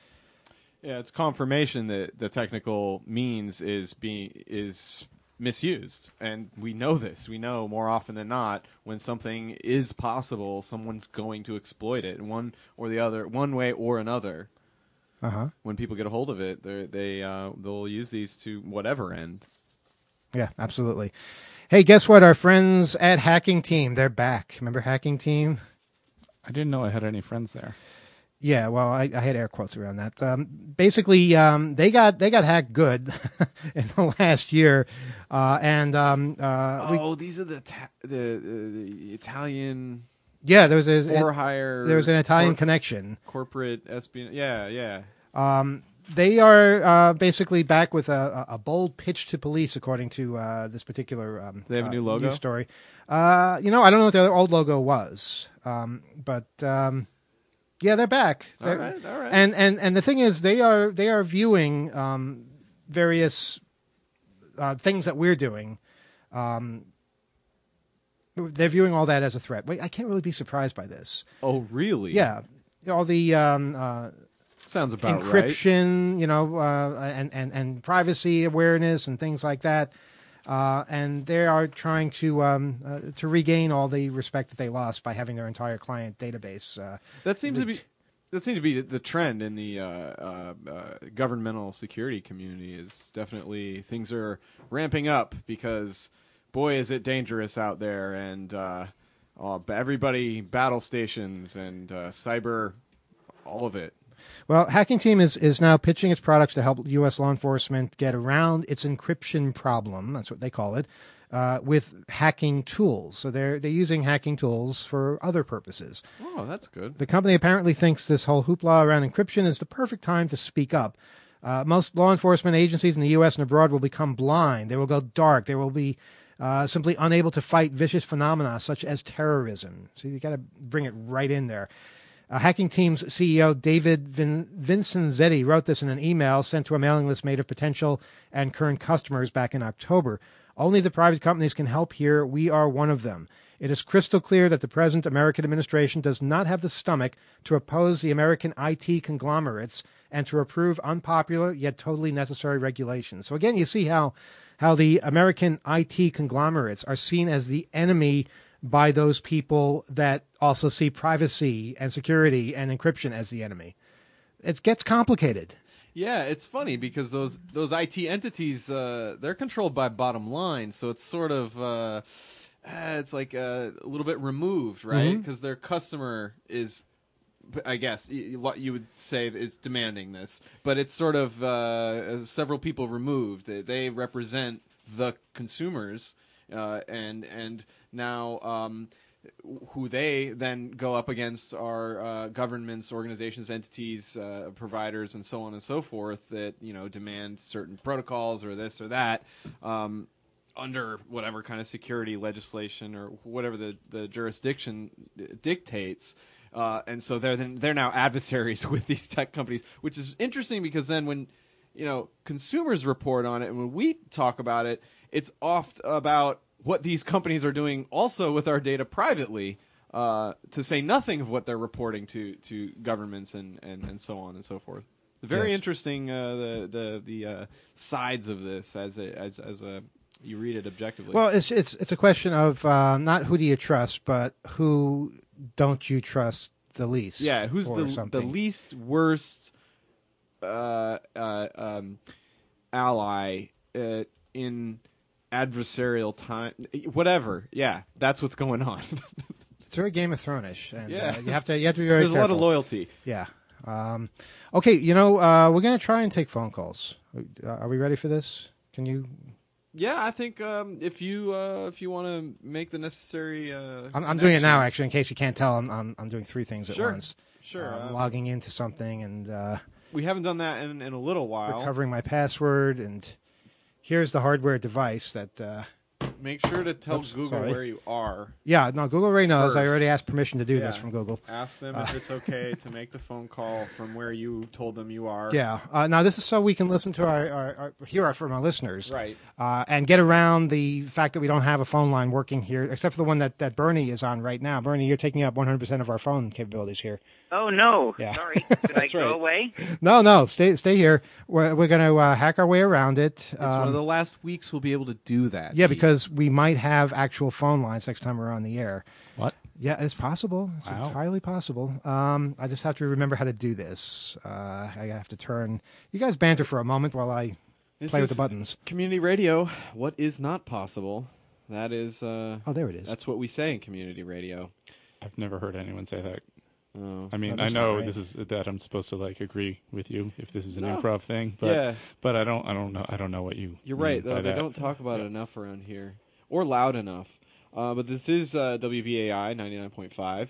Yeah, it's confirmation that the technical means is being is misused, and we know this. We know more often than not when something is possible, someone's going to exploit it in one or the other, one way or another. Uh-huh. When people get a hold of it, they they uh, they'll use these to whatever end. Yeah, absolutely. Hey, guess what? Our friends at Hacking Team, they're back. Remember Hacking Team? I didn't know I had any friends there. Yeah, well, I, I had air quotes around that. Um, basically, um, they got they got hacked good in the last year, uh, and um, uh, oh, we, these are the ta- the, uh, the Italian. Yeah, there was a for hire. There was an Italian cor- connection. Corporate espionage. Yeah, yeah. Um, they are uh, basically back with a, a bold pitch to police, according to uh, this particular. Um, they have a uh, new logo. News story. Uh, you know, I don't know what their old logo was, um, but. Um, Yeah, they're back. They're, all right, all right. And, and and the thing is, they are they are viewing um, various uh, things that we're doing. Um, they're viewing all that as a threat. Wait, I can't really be surprised by this. Oh, really? Yeah, all the um, uh, sounds about encryption, right. you know, uh, and and and privacy awareness and things like that. Uh, and they are trying to um, uh, to regain all the respect that they lost by having their entire client database. Uh, that seems leaked. to be that seems to be the trend in the uh, uh, uh, governmental security community. Is definitely things are ramping up because boy, is it dangerous out there, and uh, uh, everybody battle stations and uh, cyber, all of it. Well, Hacking Team is, is now pitching its products to help U S law enforcement get around its encryption problem, that's what they call it, uh, with hacking tools. So they're they're using hacking tools for other purposes. Oh, that's good. The company apparently thinks this whole hoopla around encryption is the perfect time to speak up. Uh, most law enforcement agencies in the U S and abroad will become blind. They will go dark. They will be uh, simply unable to fight vicious phenomena such as terrorism. So you got to bring it right in there. Uh, Hacking Team's C E O, David Vin- Vincenzetti, wrote this in an email sent to a mailing list made of potential and current customers back in October. Only the private companies can help here. We are one of them. It is crystal clear that the present American administration does not have the stomach to oppose the American I T conglomerates and to approve unpopular yet totally necessary regulations. So again, you see how, how the American I T conglomerates are seen as the enemy by those people that also see privacy and security and encryption as the enemy. It gets complicated. Yeah, it's funny because those those I T entities, uh, they're controlled by bottom line, so it's sort of uh, it's like uh, a little bit removed, right? Because mm-hmm. their customer is, I guess you, you would say is demanding this, but it's sort of uh, several people removed. They, they represent the consumers, uh, and and now um, who they then go up against are uh, governments, organizations, entities, uh, providers, and so on and so forth that you know demand certain protocols or this or that. Um, under whatever kind of security legislation or whatever the, the jurisdiction dictates. Uh, and so they're then they're now adversaries with these tech companies, which is interesting because then when you know consumers report on it and when we talk about it, it's oft about what these companies are doing also with our data privately, uh, to say nothing of what they're reporting to, to governments and, and, and so on and so forth. Very Yes. interesting uh, the the the uh, sides of this as a, as as a you read it objectively. Well, it's it's it's a question of uh, not who do you trust, but who don't you trust the least? Yeah, who's or the something. the least worst uh, uh, um, ally uh, in adversarial time? Whatever. Yeah, that's what's going on. It's very Game of Thrones-ish, and Yeah. uh, you have to you have to be very There's a lot of careful. loyalty. Yeah. Um, okay, you know, uh, we're going to try and take phone calls. Uh, are we ready for this? Can you? Yeah, I think um, if you uh, if you want to make the necessary, uh, I'm, I'm doing it now, connections- actually, in case you can't tell. I'm I'm, I'm doing three things at Sure. once. Sure. Uh, I'm um, logging into something and uh, we haven't done that in, in a little while. recovering my password, and here's the hardware device that. Uh, Make sure to tell Oops, Google sorry. where you are. Yeah, no, Google already knows. I First. already asked permission to do this Yeah. from Google. Ask them Uh, if it's okay to make the phone call from where you told them you are. Yeah. Uh, now this is so we can listen to our, our, our hear from our listeners, Right. Uh, and get around the fact that we don't have a phone line working here, except for the one that, that Bernie is on right now. Bernie, you're taking up one hundred percent of our phone capabilities here. Oh no! Yeah. Sorry, did I That's go right. away? No, no, stay stay here. We're we're going to uh, hack our way around it. It's one Um, of the last weeks we'll be able to do that. yeah, Pete. because we might have actual phone lines next time we're on the air. What? Yeah, it's possible. It's Wow. entirely possible. Um, I just have to remember how to do this. Uh, I have to turn. You guys banter for a moment while I This play with the is buttons. Community radio. What is not possible? That is. Uh, Oh, there it is. That's what we say in community radio. I've never heard anyone say that. Oh. I mean, No, I that's not know right. this is that I'm supposed to like agree with you if this is an No. improv thing, but Yeah. but I don't I don't know I don't know what you. You're mean right. by Though, they that. don't talk about Yeah. it enough around here, or loud enough. Uh, but this is uh, W B A I ninety-nine point five.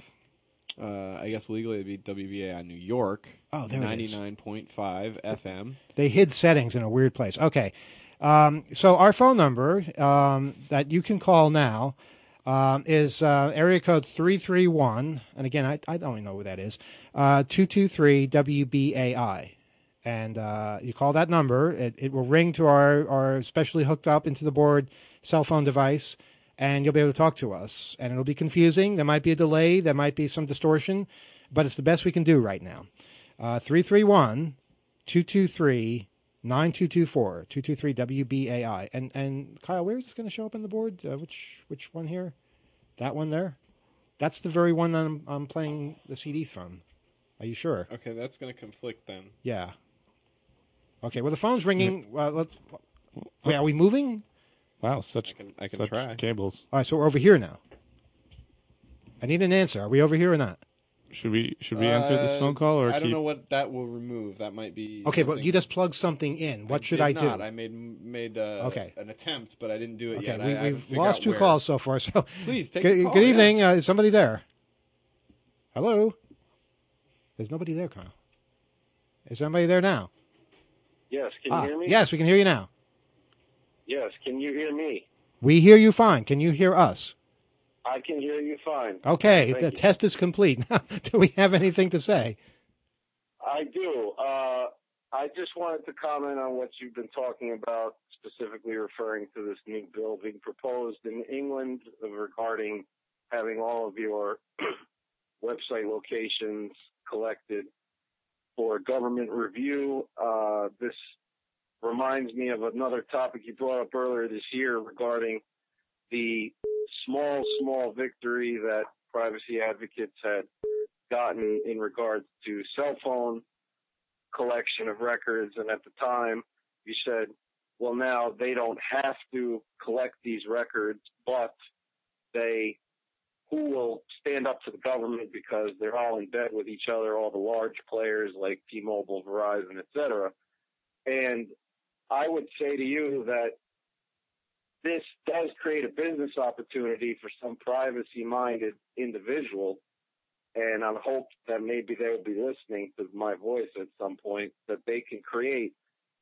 Uh, I guess legally it'd be W B A I New York. Oh, there it is. ninety-nine point five F M. They hid settings in a weird place. Okay. Um, so our phone number um, that you can call now um, is uh, area code three three one. And again, I, I don't even know what that is. Uh, two two three W B A I. And uh, you call that number. It, it will ring to our, our specially hooked up into the board cell phone device. And you'll be able to talk to us. And it'll be confusing. There might be a delay. There might be some distortion. But it's the best we can do right now. Uh, three three one, two two three, nine two two four, two two three W B A I. And and Kyle, where is this going to show up on the board? Uh, which which one here? That one there? That's the very one I'm I'm playing the C D from. Are you sure? Okay, that's going to conflict then. Yeah. Okay. Well, the phone's ringing. Uh, let's. Wait, are we moving? Wow, such I can- I can such try. cables. All right, so we're over here now. I need an answer. Are we over here or not? Should we should we answer this Uh, phone call or I keep? don't know what that will remove. That might be. Okay, but something- you just plugged something in. What should did I do? Not. I made made uh, Okay. an attempt, but I didn't do it Okay, yet. we, I, I haven't we've figured lost out two where. calls so far. So Please take good, the call, good yeah. evening. Uh, is somebody there? Hello. There's nobody there, Kyle. Is somebody there now? Yes, can Ah, you hear me? yes, we can hear you now. Yes, can you hear me? We hear you fine. Can you hear us? I can hear you fine. Okay, Thank the you. test is complete. Do we have anything to say? I do. Uh, I just wanted to comment on what you've been talking about, specifically referring to this new bill being proposed in England regarding having all of your website locations collected for government review. Uh, this reminds me of another topic you brought up earlier this year regarding the small, small victory that privacy advocates had gotten in regards to cell phone collection of records. And at the time, you said, well, now they don't have to collect these records, but they who will stand up to the government because they're all in bed with each other, all the large players like T-Mobile, Verizon, et cetera. And I would say to you that this does create a business opportunity for some privacy-minded individual, and I hope that maybe they'll be listening to my voice at some point, that they can create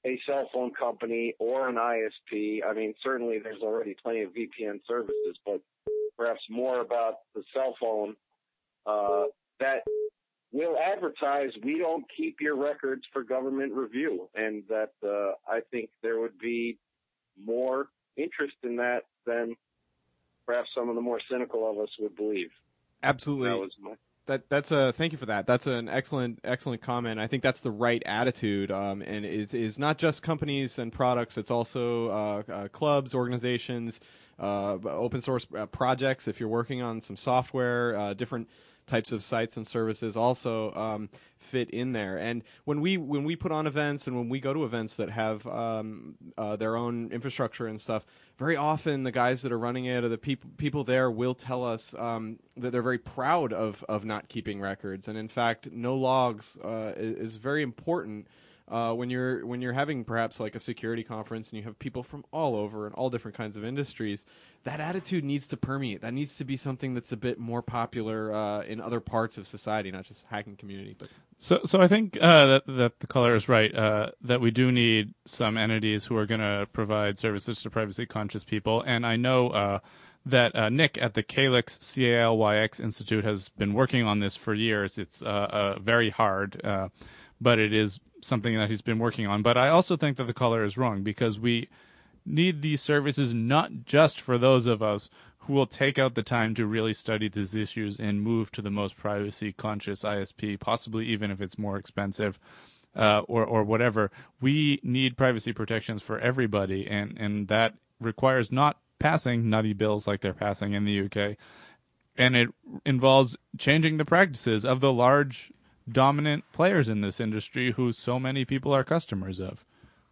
a cell phone company or an I S P. I mean, certainly there's already plenty of V P N services, but perhaps more about the cell phone uh, that will advertise, we don't keep your records for government review, and that uh, I think there would be more interest in that than perhaps some of the more cynical of us would believe. Absolutely. That was my... That that's a thank you for that. That's an excellent excellent comment. I think that's the right attitude, um, and is is not just companies and products. It's also uh, uh, clubs, organizations, uh, open source uh, projects. If you're working on some software, uh, different types of sites and services also um, fit in there. And when we when we put on events and when we go to events that have um, uh, their own infrastructure and stuff, very often the guys that are running it or the people people there will tell us um, that they're very proud of of not keeping records. And in fact, no logs uh, is, is very important. Uh, when you're when you're having perhaps like a security conference and you have people from all over and all different kinds of industries, that attitude needs to permeate. That needs to be something that's a bit more popular uh, in other parts of society, not just hacking community. But So, so I think uh, that that the caller is right. Uh, that we do need some entities who are going to provide services to privacy-conscious people, and I know uh, that uh, Nick at the Calyx C A L Y X Institute has been working on this for years. It's uh, uh, very hard, uh, but it is something that he's been working on. But I also think that the caller is wrong, because we need these services not just for those of us who will take out the time to really study these issues and move to the most privacy-conscious I S P, possibly even if it's more expensive uh, or or whatever. We need privacy protections for everybody, and, and that requires not passing nutty bills like they're passing in the U K. And it involves changing the practices of the large dominant players in this industry who so many people are customers of.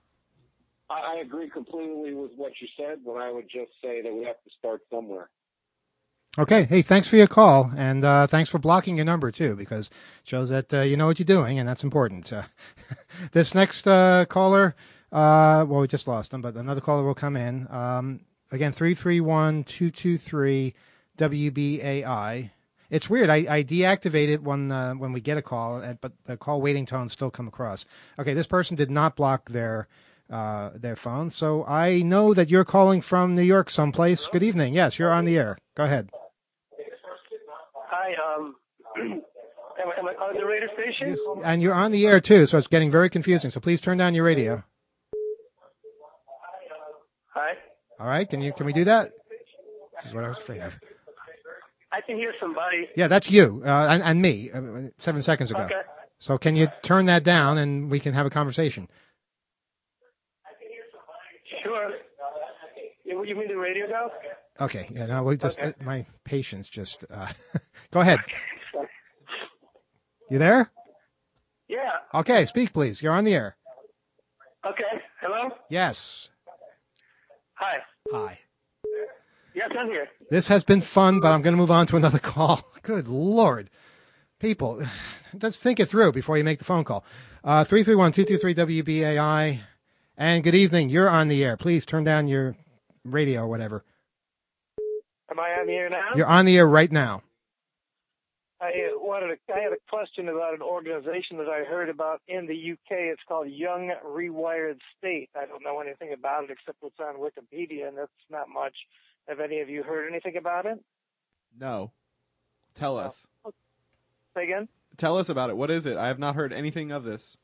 I agree completely with what you said, but I would just say that we have to start somewhere. Okay. Hey, thanks for your call, and uh, thanks for blocking your number, too, because it shows that uh, you know what you're doing, and that's important. Uh, this next uh, caller, uh, well, we just lost him, but another caller will come in. Um, again, three three one, two two three, W B A I. It's weird. I, I deactivate it when uh, when we get a call, but the call waiting tones still come across. Okay, this person did not block their uh, their phone, so I know that you're calling from New York someplace. Good evening. Yes, you're on the air. Go ahead. Hi. Um, am, I, am I on the radio station? And you're on the air, too, so it's getting very confusing. So please turn down your radio. Hi. All right. Can you can we do that? This is what I was afraid of. I can hear somebody. Yeah, that's you uh, and, and me uh, seven seconds ago. Okay. So can you turn that down and we can have a conversation? Sure. You, you mean the radio now? Okay. Yeah. No, we just Okay. uh, my patience just. Uh, go ahead. You there? Yeah. Okay. Speak, please. You're on the air. Okay. Hello? Yes. Hi. Hi. Yes, I'm here. This has been fun, but I'm going to move on to another call. Good Lord. People, let's think it through before you make the phone call. Uh, three three one, two two three, W B A I. And good evening. You're on the air. Please turn down your radio or whatever. Am I on the air now? You're on the air right now. I uh, wanted to, I had a question about an organization that I heard about in the U K. It's called Young Rewired State. I don't know anything about it except what's on Wikipedia, and that's not much. Have any of you heard anything about it? no, tell us. Oh. Say again? Tell us about it. What is it? I have not heard anything of this.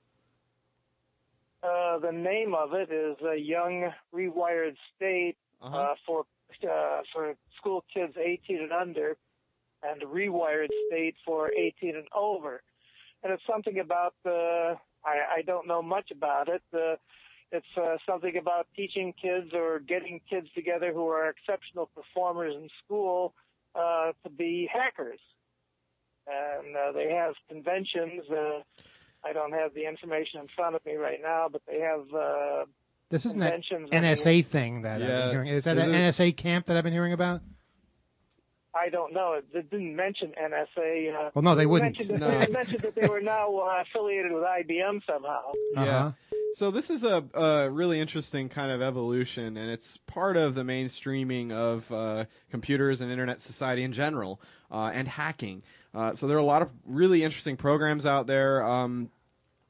Uh, the name of it is uh, Young Rewired State Uh-huh. uh, for uh, for school kids eighteen and under, and Rewired State for eighteen and over. And it's something about the, I, I don't know much about it. The, it's uh, something about teaching kids or getting kids together who are exceptional performers in school uh, to be hackers. And uh, they have conventions. Uh, I don't have the information in front of me right now, but they have uh, This isn't that conventions. N S A thing that I've Yeah. been hearing. Is that Is an it- N S A camp that I've been hearing about? I don't know. It, it didn't mention N S A. Uh, Well, no, they it wouldn't. Mentioned, No. It mentioned that they were now uh, affiliated with I B M somehow. Uh-huh. Yeah. So this is a, a really interesting kind of evolution, and it's part of the mainstreaming of uh, computers and internet society in general, uh, and hacking. Uh, so there are a lot of really interesting programs out there. Um,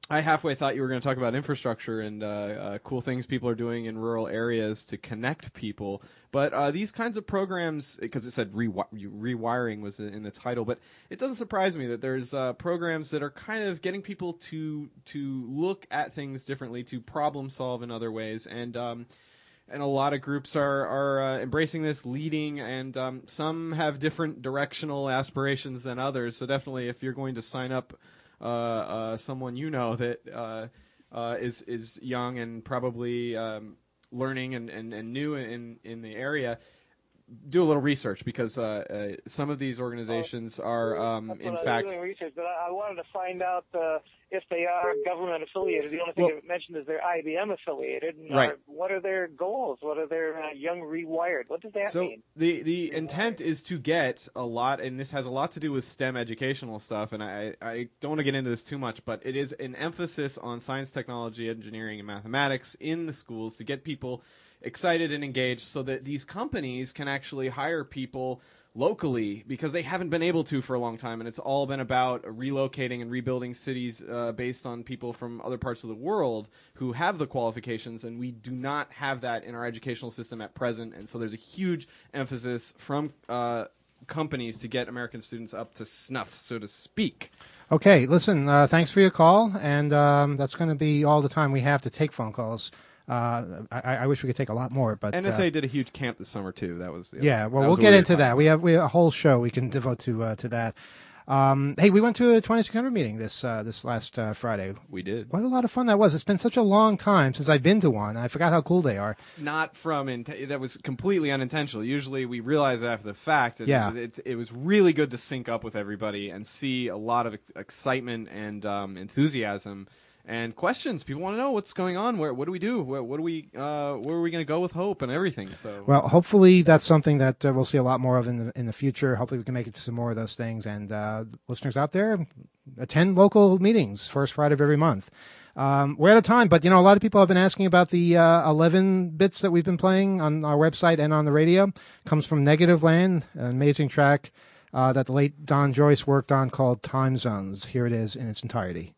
I halfway thought you were going to talk about infrastructure and uh, uh, cool things people are doing in rural areas to connect people. But uh, these kinds of programs, because it said rewi- rewiring was in the title, but it doesn't surprise me that there's uh, programs that are kind of getting people to to look at things differently, to problem solve in other ways. And um, and a lot of groups are, are uh, embracing this, leading, and um, some have different directional aspirations than others. So definitely if you're going to sign up Uh, uh, someone you know that uh, uh, is is young and probably um, learning and, and, and new in, in the area, do a little research, because uh, uh, some of these organizations are, um, in That's what fact... I was doing research, but I I wanted to find out uh, if they are government affiliated. The only thing Well- it mentioned is they're I B M affiliated. And Right. are, what are their goals? What are their uh, Young Rewired? What does that so mean? the the intent is to get a lot, and this has a lot to do with STEM educational stuff, and I, I don't want to get into this too much, but it is an emphasis on science, technology, engineering, and mathematics in the schools to get people excited and engaged so that these companies can actually hire people locally, because they haven't been able to for a long time, and it's all been about relocating and rebuilding cities uh, based on people from other parts of the world who have the qualifications, and we do not have that in our educational system at present. And so there's a huge emphasis from uh, companies to get American students up to snuff, so to speak. Okay, listen, uh, thanks for your call, and um, that's going to be all the time we have to take phone calls. Uh, I, I wish we could take a lot more, but N S A uh, did a huge camp this summer too. That was the yeah. other, Well, that we'll was what get we were into talking that. We have we have a whole show we can devote to uh, to that. Um, hey, we went to a twenty-six hundred meeting this uh, this last uh, Friday. We did. What a lot of fun that was! It's been such a long time since I've been to one. I forgot how cool they are. Not from int- that was completely unintentional. Usually we realize after the fact. And Yeah. it, it was really good to sync up with everybody and see a lot of ex- excitement and um, enthusiasm and questions. People want to know what's going on. Where what do we do? Where, what do we? Uh, where are we going to go with Hope and everything? So Well, hopefully that's something that uh, we'll see a lot more of in the in the future. Hopefully we can make it to some more of those things. And uh, listeners out there, attend local meetings first Friday of every month. Um, we're out of time, but you know a lot of people have been asking about the uh, eleven bits that we've been playing on our website and on the radio. Comes from Negative Land, an amazing track uh, that the late Don Joyce worked on called Time Zones. Here it is in its entirety.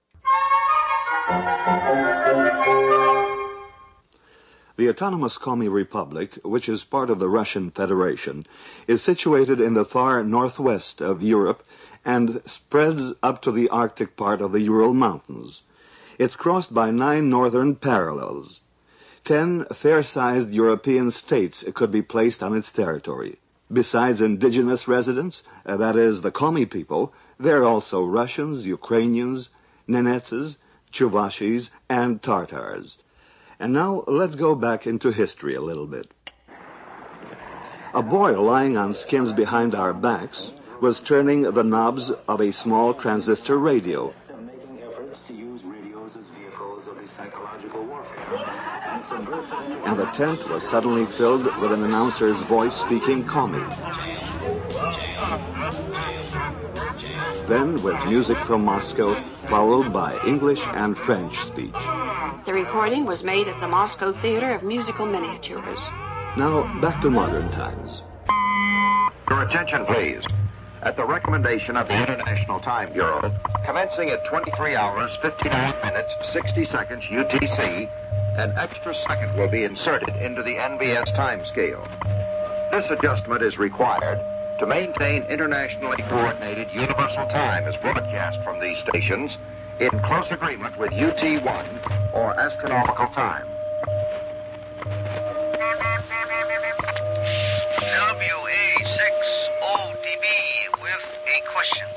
The autonomous Komi Republic, which is part of the Russian Federation, is situated in the far northwest of Europe and spreads up to the Arctic part of the Ural Mountains. It's crossed by nine northern parallels. Ten fair-sized European states could be placed on its territory. Besides indigenous residents, uh, that is, the Komi people, there are also Russians, Ukrainians, Nenetses, Chuvashis, and Tartars. And now let's go back into history a little bit. A boy lying on skins behind our backs was turning the knobs of a small transistor radio. And the tent was suddenly filled with an announcer's voice speaking Komi. Then with music from Moscow, followed by English and French speech. The recording was made at the Moscow Theater of Musical Miniatures. Now, back to modern times. Your attention, please. At the recommendation of the International Time Bureau, commencing at twenty-three hours, fifty-nine minutes, sixty seconds U T C, an extra second will be inserted into the N B S time scale. This adjustment is required to maintain internationally coordinated universal time as broadcast from these stations in close agreement with U T one or astronomical time. W A six O D B with a question.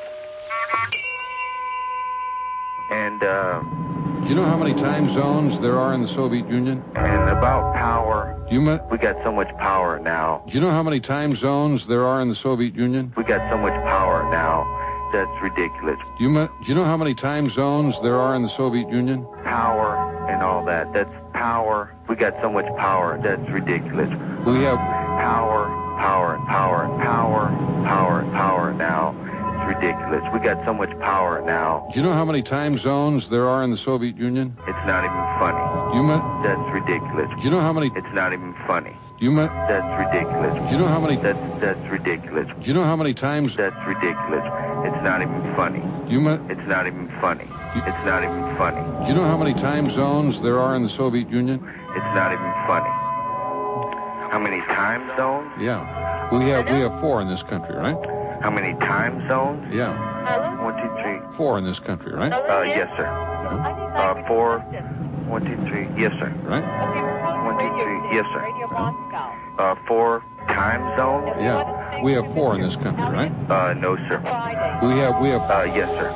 And, uh... Do you know how many time zones there are in the Soviet Union? And about power. Do you ma- we got so much power now. Do you know how many time zones there are in the Soviet Union? We got so much power now. That's ridiculous. Do you, ma- do you know how many time zones there are in the Soviet Union? Power and all that. That's power. We got so much power. That's ridiculous. We have power, power, and power, and power, power, and power now. It's ridiculous. We got so much power now. Do you know how many time zones there are in the Soviet Union? It's not even funny. Do you ma- That's ridiculous. Do you know how many? It's not even funny. You met? That's ridiculous. Do you know how many? That's that's ridiculous. Do you know how many times? That's ridiculous. It's not even funny. You met? It's not even funny. It's not even funny. Do you know how many time zones there are in the Soviet Union? It's not even funny. How many time zones? Yeah. We have we have four in this country, right? How many time zones? Yeah. One, two, three. Four in this country, right? Uh, yes, sir. Uh, four. One, two, three. Yes, sir. Right? One, two, three. Yes, sir. Uh, four time zones? Yeah. We have four in this country, right? Uh, no, sir. We have we have. Uh, yes, sir.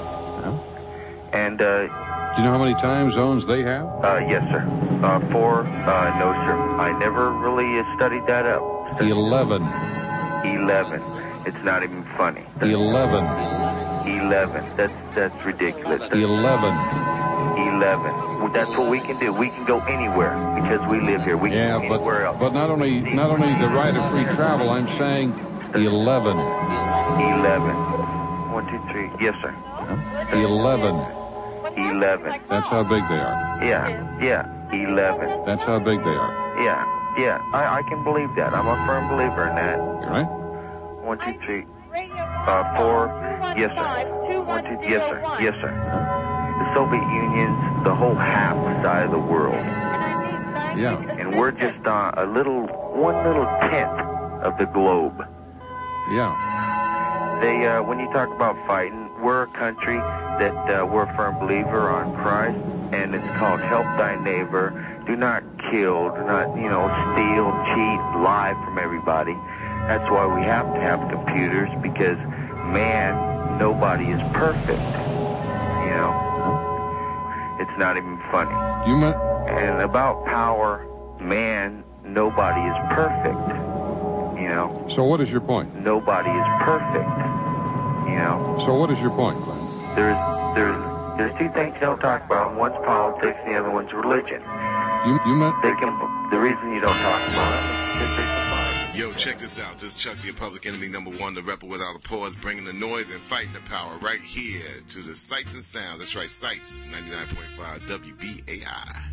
Yeah. And uh, do you know how many time zones they have? Uh, yes, sir. Uh, four. Uh, no, sir. I never really uh, studied that up. Eleven. Eleven. It's not even funny. Eleven. Eleven. That's that's ridiculous. That's Eleven. Eleven. Well, that's what we can do. We can go anywhere because we live here. We can Yeah, go but anywhere else. but not only not only the right of free travel. I'm saying eleven. Eleven. One, two, three. Yes, sir. Eleven. Eleven. That's how big they are. Yeah. Yeah. Eleven. That's how big they are. Yeah. Yeah. I, I can believe that. I'm a firm believer in that. You right? One, two, three. Uh, four. Yes, sir. One, two. Yes, sir. Yes, sir. The Soviet Union's the whole half side of the world. Yeah. And we're just uh, a little, one little tenth of the globe. Yeah. They, uh, when you talk about fighting, we're a country that uh, we're a firm believer on Christ, and it's called help thy neighbor. Do not kill, do not, you know, steal, cheat, lie from everybody. That's why we have to have computers, because man, nobody is perfect. You know, it's not even funny. You met? And about power, man, nobody is perfect. You know. So what is your point? Nobody is perfect. You know. So what is your point, Glenn? There's there's there's two things you don't talk about. One's politics, and the other one's religion. You you met? They can. The reason you don't talk about it is they can. Yo, check this out. This is Chuck, your public enemy number one, the rebel without a pause, bringing the noise and fighting the power right here to the Sights and Sounds. That's right, Sights, ninety-nine point five W B A I.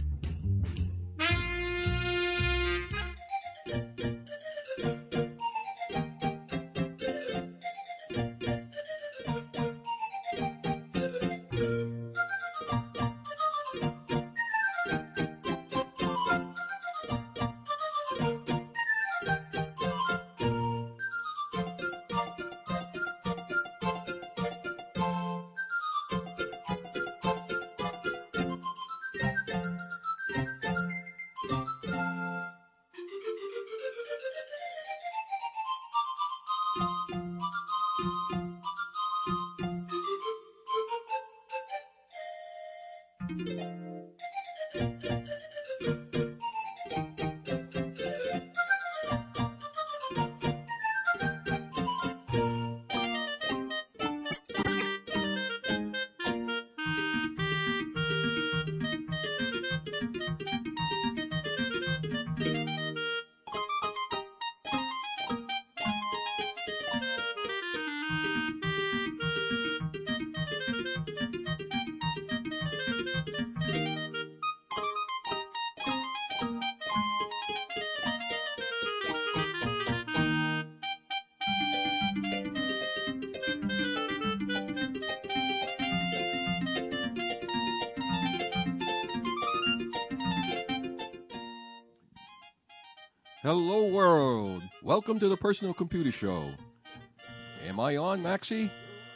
Hello, world. Welcome to the Personal Computer Show. Am I on, Maxie?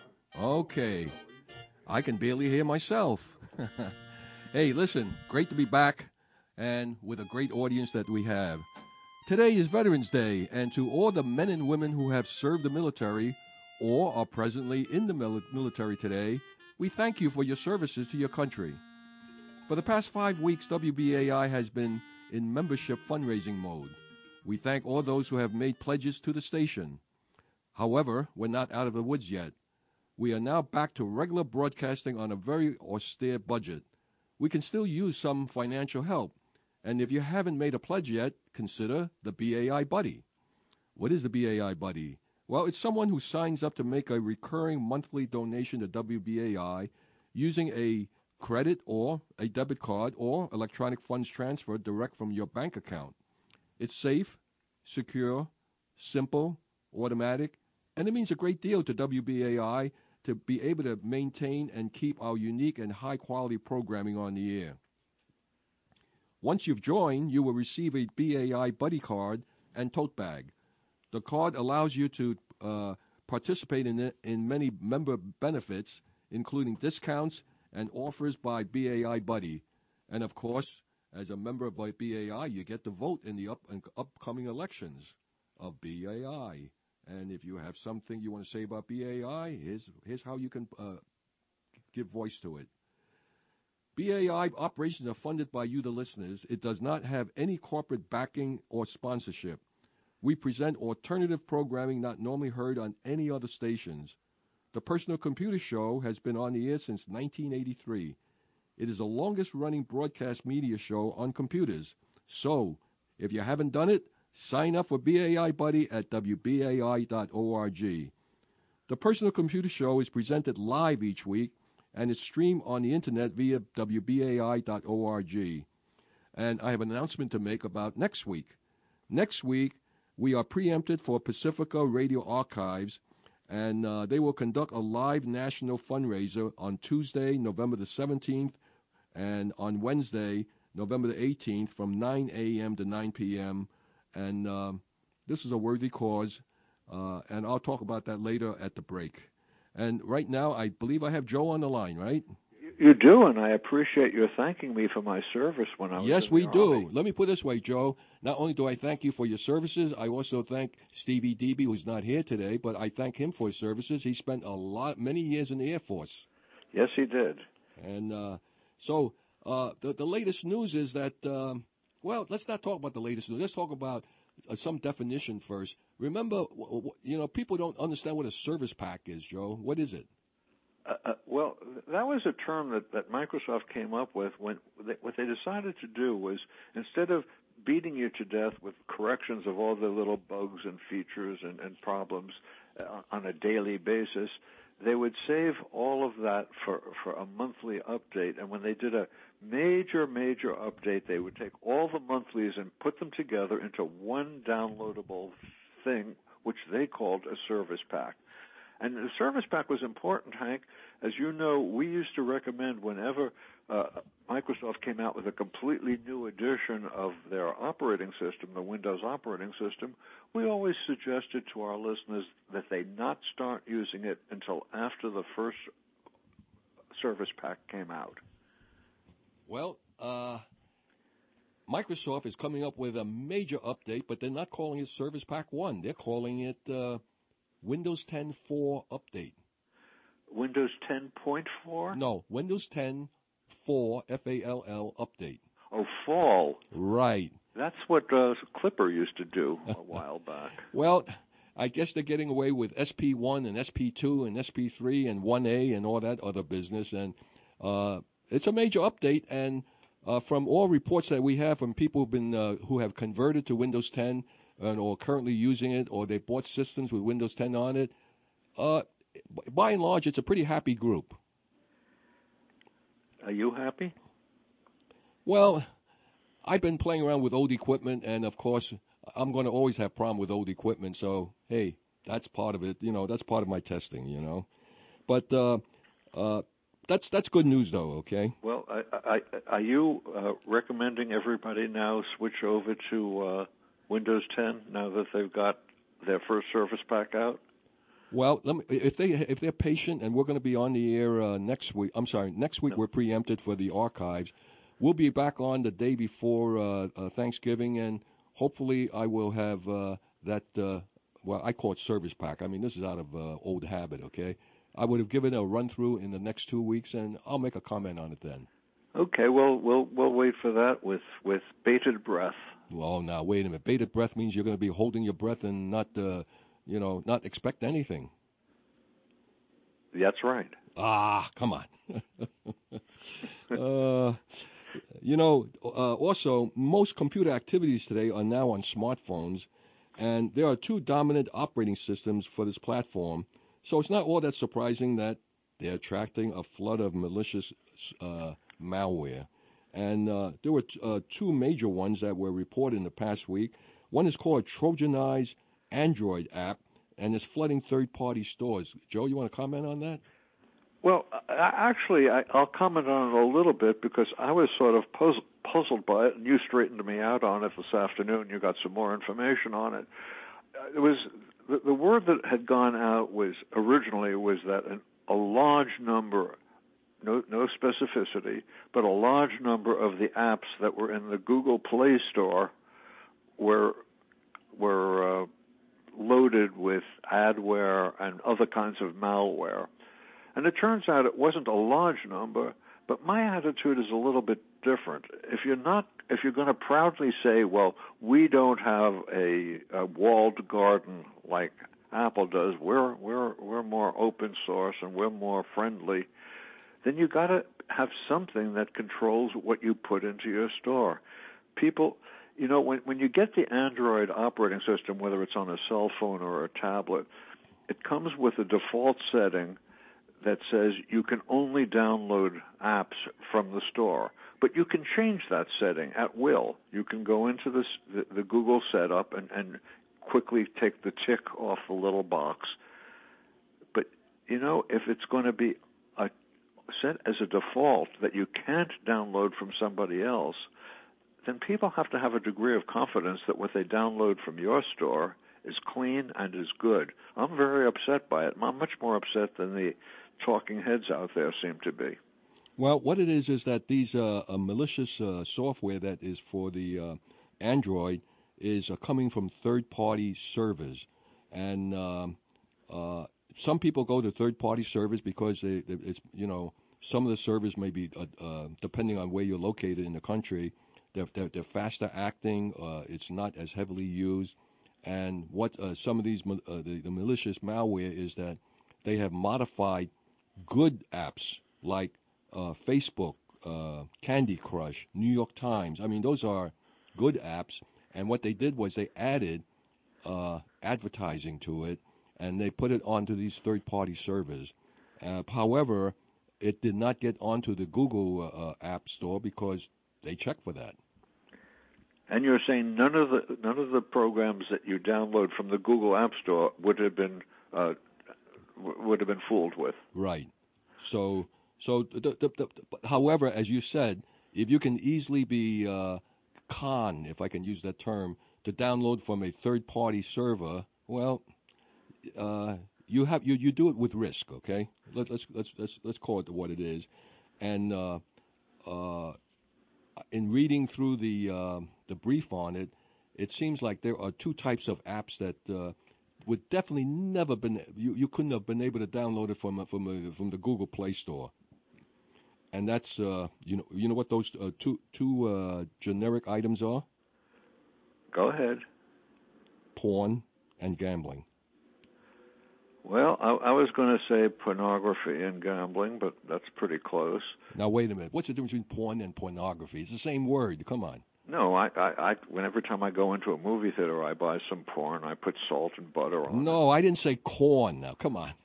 Okay. I can barely hear myself. Hey, listen, great to be back, and with a great audience that we have. Today is Veterans Day, and to all the men and women who have served the military or are presently in the mil- military today, we thank you for your services to your country. For the past five weeks, W B A I has been in membership fundraising mode. We thank all those who have made pledges to the station. However, we're not out of the woods yet. We are now back to regular broadcasting on a very austere budget. We can still use some financial help, and if you haven't made a pledge yet, consider the B A I Buddy. What is the B A I Buddy? Well, it's someone who signs up to make a recurring monthly donation to W B A I using a credit or a debit card or electronic funds transfer direct from your bank account. It's safe, secure, simple, automatic, and it means a great deal to W B A I to be able to maintain and keep our unique and high-quality programming on the air. Once you've joined, you will receive a B A I buddy card and tote bag. The card allows you to uh, participate in, it, in many member benefits, including discounts and offers by B A I Buddy. And, of course, as a member of B A I, you get to vote in the up, in upcoming elections of B A I. And if you have something you want to say about B A I, here's, here's how you can uh, give voice to it. B A I operations are funded by you, the listeners. It does not have any corporate backing or sponsorship. We present alternative programming not normally heard on any other stations. The Personal Computer Show has been on the air since nineteen eighty-three. It is the longest-running broadcast media show on computers. So, if you haven't done it, sign up for B A I Buddy at W B A I dot org. The Personal Computer Show is presented live each week and is streamed on the Internet via W B A I dot org. And I have an announcement to make about next week. Next week, we are preempted for Pacifica Radio Archives, and uh, they will conduct a live national fundraiser on Tuesday, November the seventeenth, and on Wednesday, November the eighteenth, from nine a.m. to nine p.m., and um, this is a worthy cause, uh, and I'll talk about that later at the break. And right now, I believe I have Joe on the line, right? You do, and I appreciate your thanking me for my service when I was Yes, in we the do. Army. Let me put it this way, Joe. Not only do I thank you for your services, I also thank Stevie Deeby, who's not here today, but I thank him for his services. He spent a lot, many years in the Air Force. Yes, he did. And uh, so uh, the, the latest news is that, um, well, let's not talk about the latest news. Let's talk about uh, some definition first. Remember, w- w- you know, people don't understand what a service pack is, Joe. What is it? Uh, uh, well, that was a term that, that Microsoft came up with when they, what they decided to do was, instead of beating you to death with corrections of all the little bugs and features and, and problems uh, on a daily basis, they would save all of that for, for a monthly update. And when they did a major, major update, they would take all the monthlies and put them together into one downloadable thing, which they called a service pack. And the service pack was important, Hank. As you know, we used to recommend whenever uh, Microsoft came out with a completely new edition of their operating system, the Windows operating system, we always suggested to our listeners that they not start using it until after the first service pack came out. Well, uh, Microsoft is coming up with a major update, but they're not calling it Service Pack one. They're calling it uh, Windows ten point four Update. Windows ten point four? No, Windows ten point four F A L L Update. Oh, fall. Right. That's what uh, Clipper used to do a while back. Well, I guess they're getting away with S P one and S P two and S P three and one A and all that other business. And uh, it's a major update. And uh, from all reports that we have from people who've been uh, who have converted to Windows ten and or currently using it, or they bought systems with Windows ten on it, uh, by and large, it's a pretty happy group. Are you happy? Well, I've been playing around with old equipment, and of course, I'm going to always have problem with old equipment. So, hey, that's part of it. You know, that's part of my testing. You know, but uh, uh, that's that's good news, though. Okay. Well, I, I, are you uh, recommending everybody now switch over to uh, Windows ten now that they've got their first Service Pack out? Well, let me, if they if they're patient, and we're going to be on the air uh, next week. I'm sorry, next week we're preempted for the archives. We'll be back on the day before uh, uh, Thanksgiving, and hopefully I will have uh, that, uh, well, I call it Service Pack. I mean, this is out of uh, old habit, okay? I would have given a run-through in the next two weeks, and I'll make a comment on it then. Okay, well, we'll we'll wait for that with, with bated breath. Well, now, wait a minute. Bated breath means you're going to be holding your breath and not, uh, you know, not expect anything. That's right. Ah, come on. uh, you know, uh, also, most computer activities today are now on smartphones, and there are two dominant operating systems for this platform. So it's not all that surprising that they're attracting a flood of malicious uh, malware. And uh, there were t- uh, two major ones that were reported in the past week. One is called Trojanized Android app, and it's flooding third-party stores. Joe, you want to comment on that? Well, I, actually, I, I'll comment on it a little bit because I was sort of puzzled, puzzled by it, and you straightened me out on it this afternoon. You got some more information on it. It was the, the word that had gone out was originally was that an, a large number, no, no specificity, but a large number of the apps that were in the Google Play Store were were uh, loaded with adware and other kinds of malware. And it turns out it wasn't a large number, but my attitude is a little bit different. If you're not, if you're going to proudly say, well, we don't have a, a walled garden like Apple does, we're we're we're more open source and we're more friendly, then you got to have something that controls what you put into your store. People, you know, when when you get the Android operating system, whether it's on a cell phone or a tablet, it comes with a default setting that says you can only download apps from the store. But you can change that setting at will. You can go into this, the, the Google setup and, and quickly take the tick off the little box. But, you know, if it's going to be a, set as a default that you can't download from somebody else, then people have to have a degree of confidence that what they download from your store is clean and is good. I'm very upset by it. I'm much more upset than the talking heads out there seem to be. Well, what it is is that these uh, uh, malicious uh, software that is for the uh, Android is uh, coming from third-party servers, and um, uh, some people go to third-party servers because they, they, it's you know some of the servers may be uh, uh, depending on where you're located in the country, they're they're, they're faster acting. Uh, it's not as heavily used, and what uh, some of these uh, the, the malicious malware is that they have modified good apps like uh, Facebook, uh, Candy Crush, New York Times. I mean, those are good apps. And what they did was they added uh, advertising to it, and they put it onto these third-party servers. Uh, however, it did not get onto the Google uh, App Store because they check for that. And you're saying none of the none of the programs that you download from the Google App Store would have been uh, would have been fooled with. Right. So, so. The, the, the, however, as you said, if you can easily be uh, conned, if I can use that term, to download from a third-party server, well, uh, you have you, you do it with risk. Okay. Let's let's let's let's let's call it what it is. And uh, uh, in reading through the uh, the brief on it, it seems like there are two types of apps that. Uh, would definitely never been you, you couldn't have been able to download it from from a, from the Google Play Store, and that's uh, you know you know what those uh, two two uh, generic items are. Go ahead. Porn and gambling. Well, I, I was going to say pornography and gambling, but that's pretty close. Now wait a minute. What's the difference between porn and pornography? It's the same word. Come on. No, I, I, I, whenever time I go into a movie theater, I buy some porn. I put salt and butter on. No, I didn't say corn. Now, come on.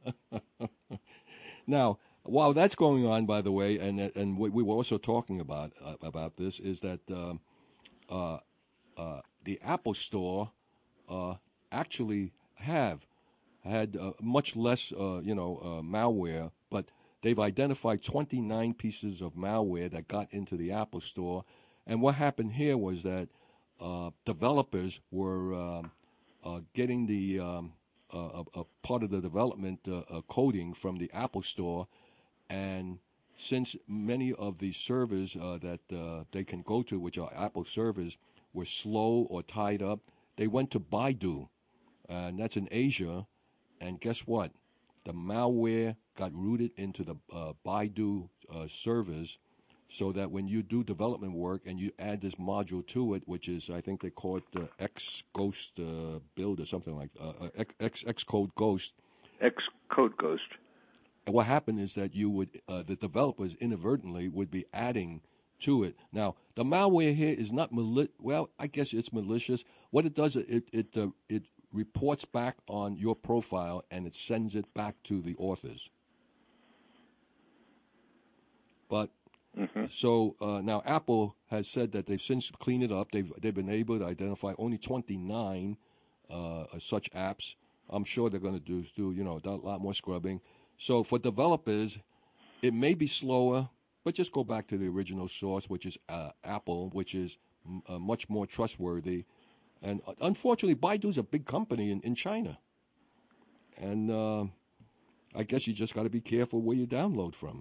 Now, while that's going on, by the way, and and we, we were also talking about uh, about this, is that um, uh, uh, the Apple Store uh, actually have had uh, much less, uh, you know, uh, malware, but they've identified twenty-nine pieces of malware that got into the Apple Store. And what happened here was that uh, developers were um, uh, getting the um, uh, a, a part of the development uh, uh, coding from the Apple Store, and since many of the servers uh, that uh, they can go to, which are Apple servers, were slow or tied up, they went to Baidu, and that's in Asia. And guess what? The malware got rooted into the uh, Baidu uh, servers. So that when you do development work and you add this module to it, which is, I think they call it uh, Xghost uh, build or something like uh, X, Xcode Ghost. Xcode Ghost. And what happened is that you would, uh, the developers inadvertently would be adding to it. Now, the malware here is not mali- well, I guess it's malicious. What it does, it it uh, it reports back on your profile and it sends it back to the authors. But Mhm. So uh, now Apple has said that they've since cleaned it up. They've they've been able to identify only twenty-nine uh, such apps. I'm sure they're going to do do you know a lot more scrubbing. So for developers, it may be slower, but just go back to the original source, which is uh, Apple, which is m- uh, much more trustworthy. And uh, unfortunately, Baidu's a big company in, in China, and uh, I guess you just got to be careful where you download from.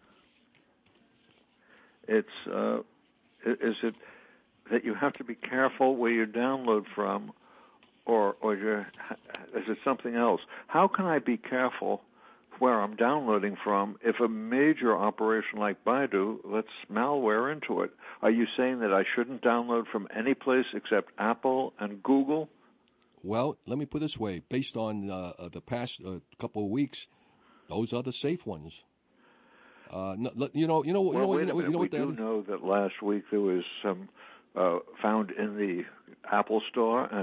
It's uh, i- is it that you have to be careful where you download from, or or you're, is it something else? How can I be careful where I'm downloading from if a major operation like Baidu lets malware into it? Are you saying that I shouldn't download from any place except Apple and Google? Well, let me put it this way: based on uh, uh, the past uh, couple of weeks, those are the safe ones. Uh, no, let- you know, you know, you Well, know, wait you a know, minute. you know we what that do is? know that last week there was some uh, found in the Apple Store, and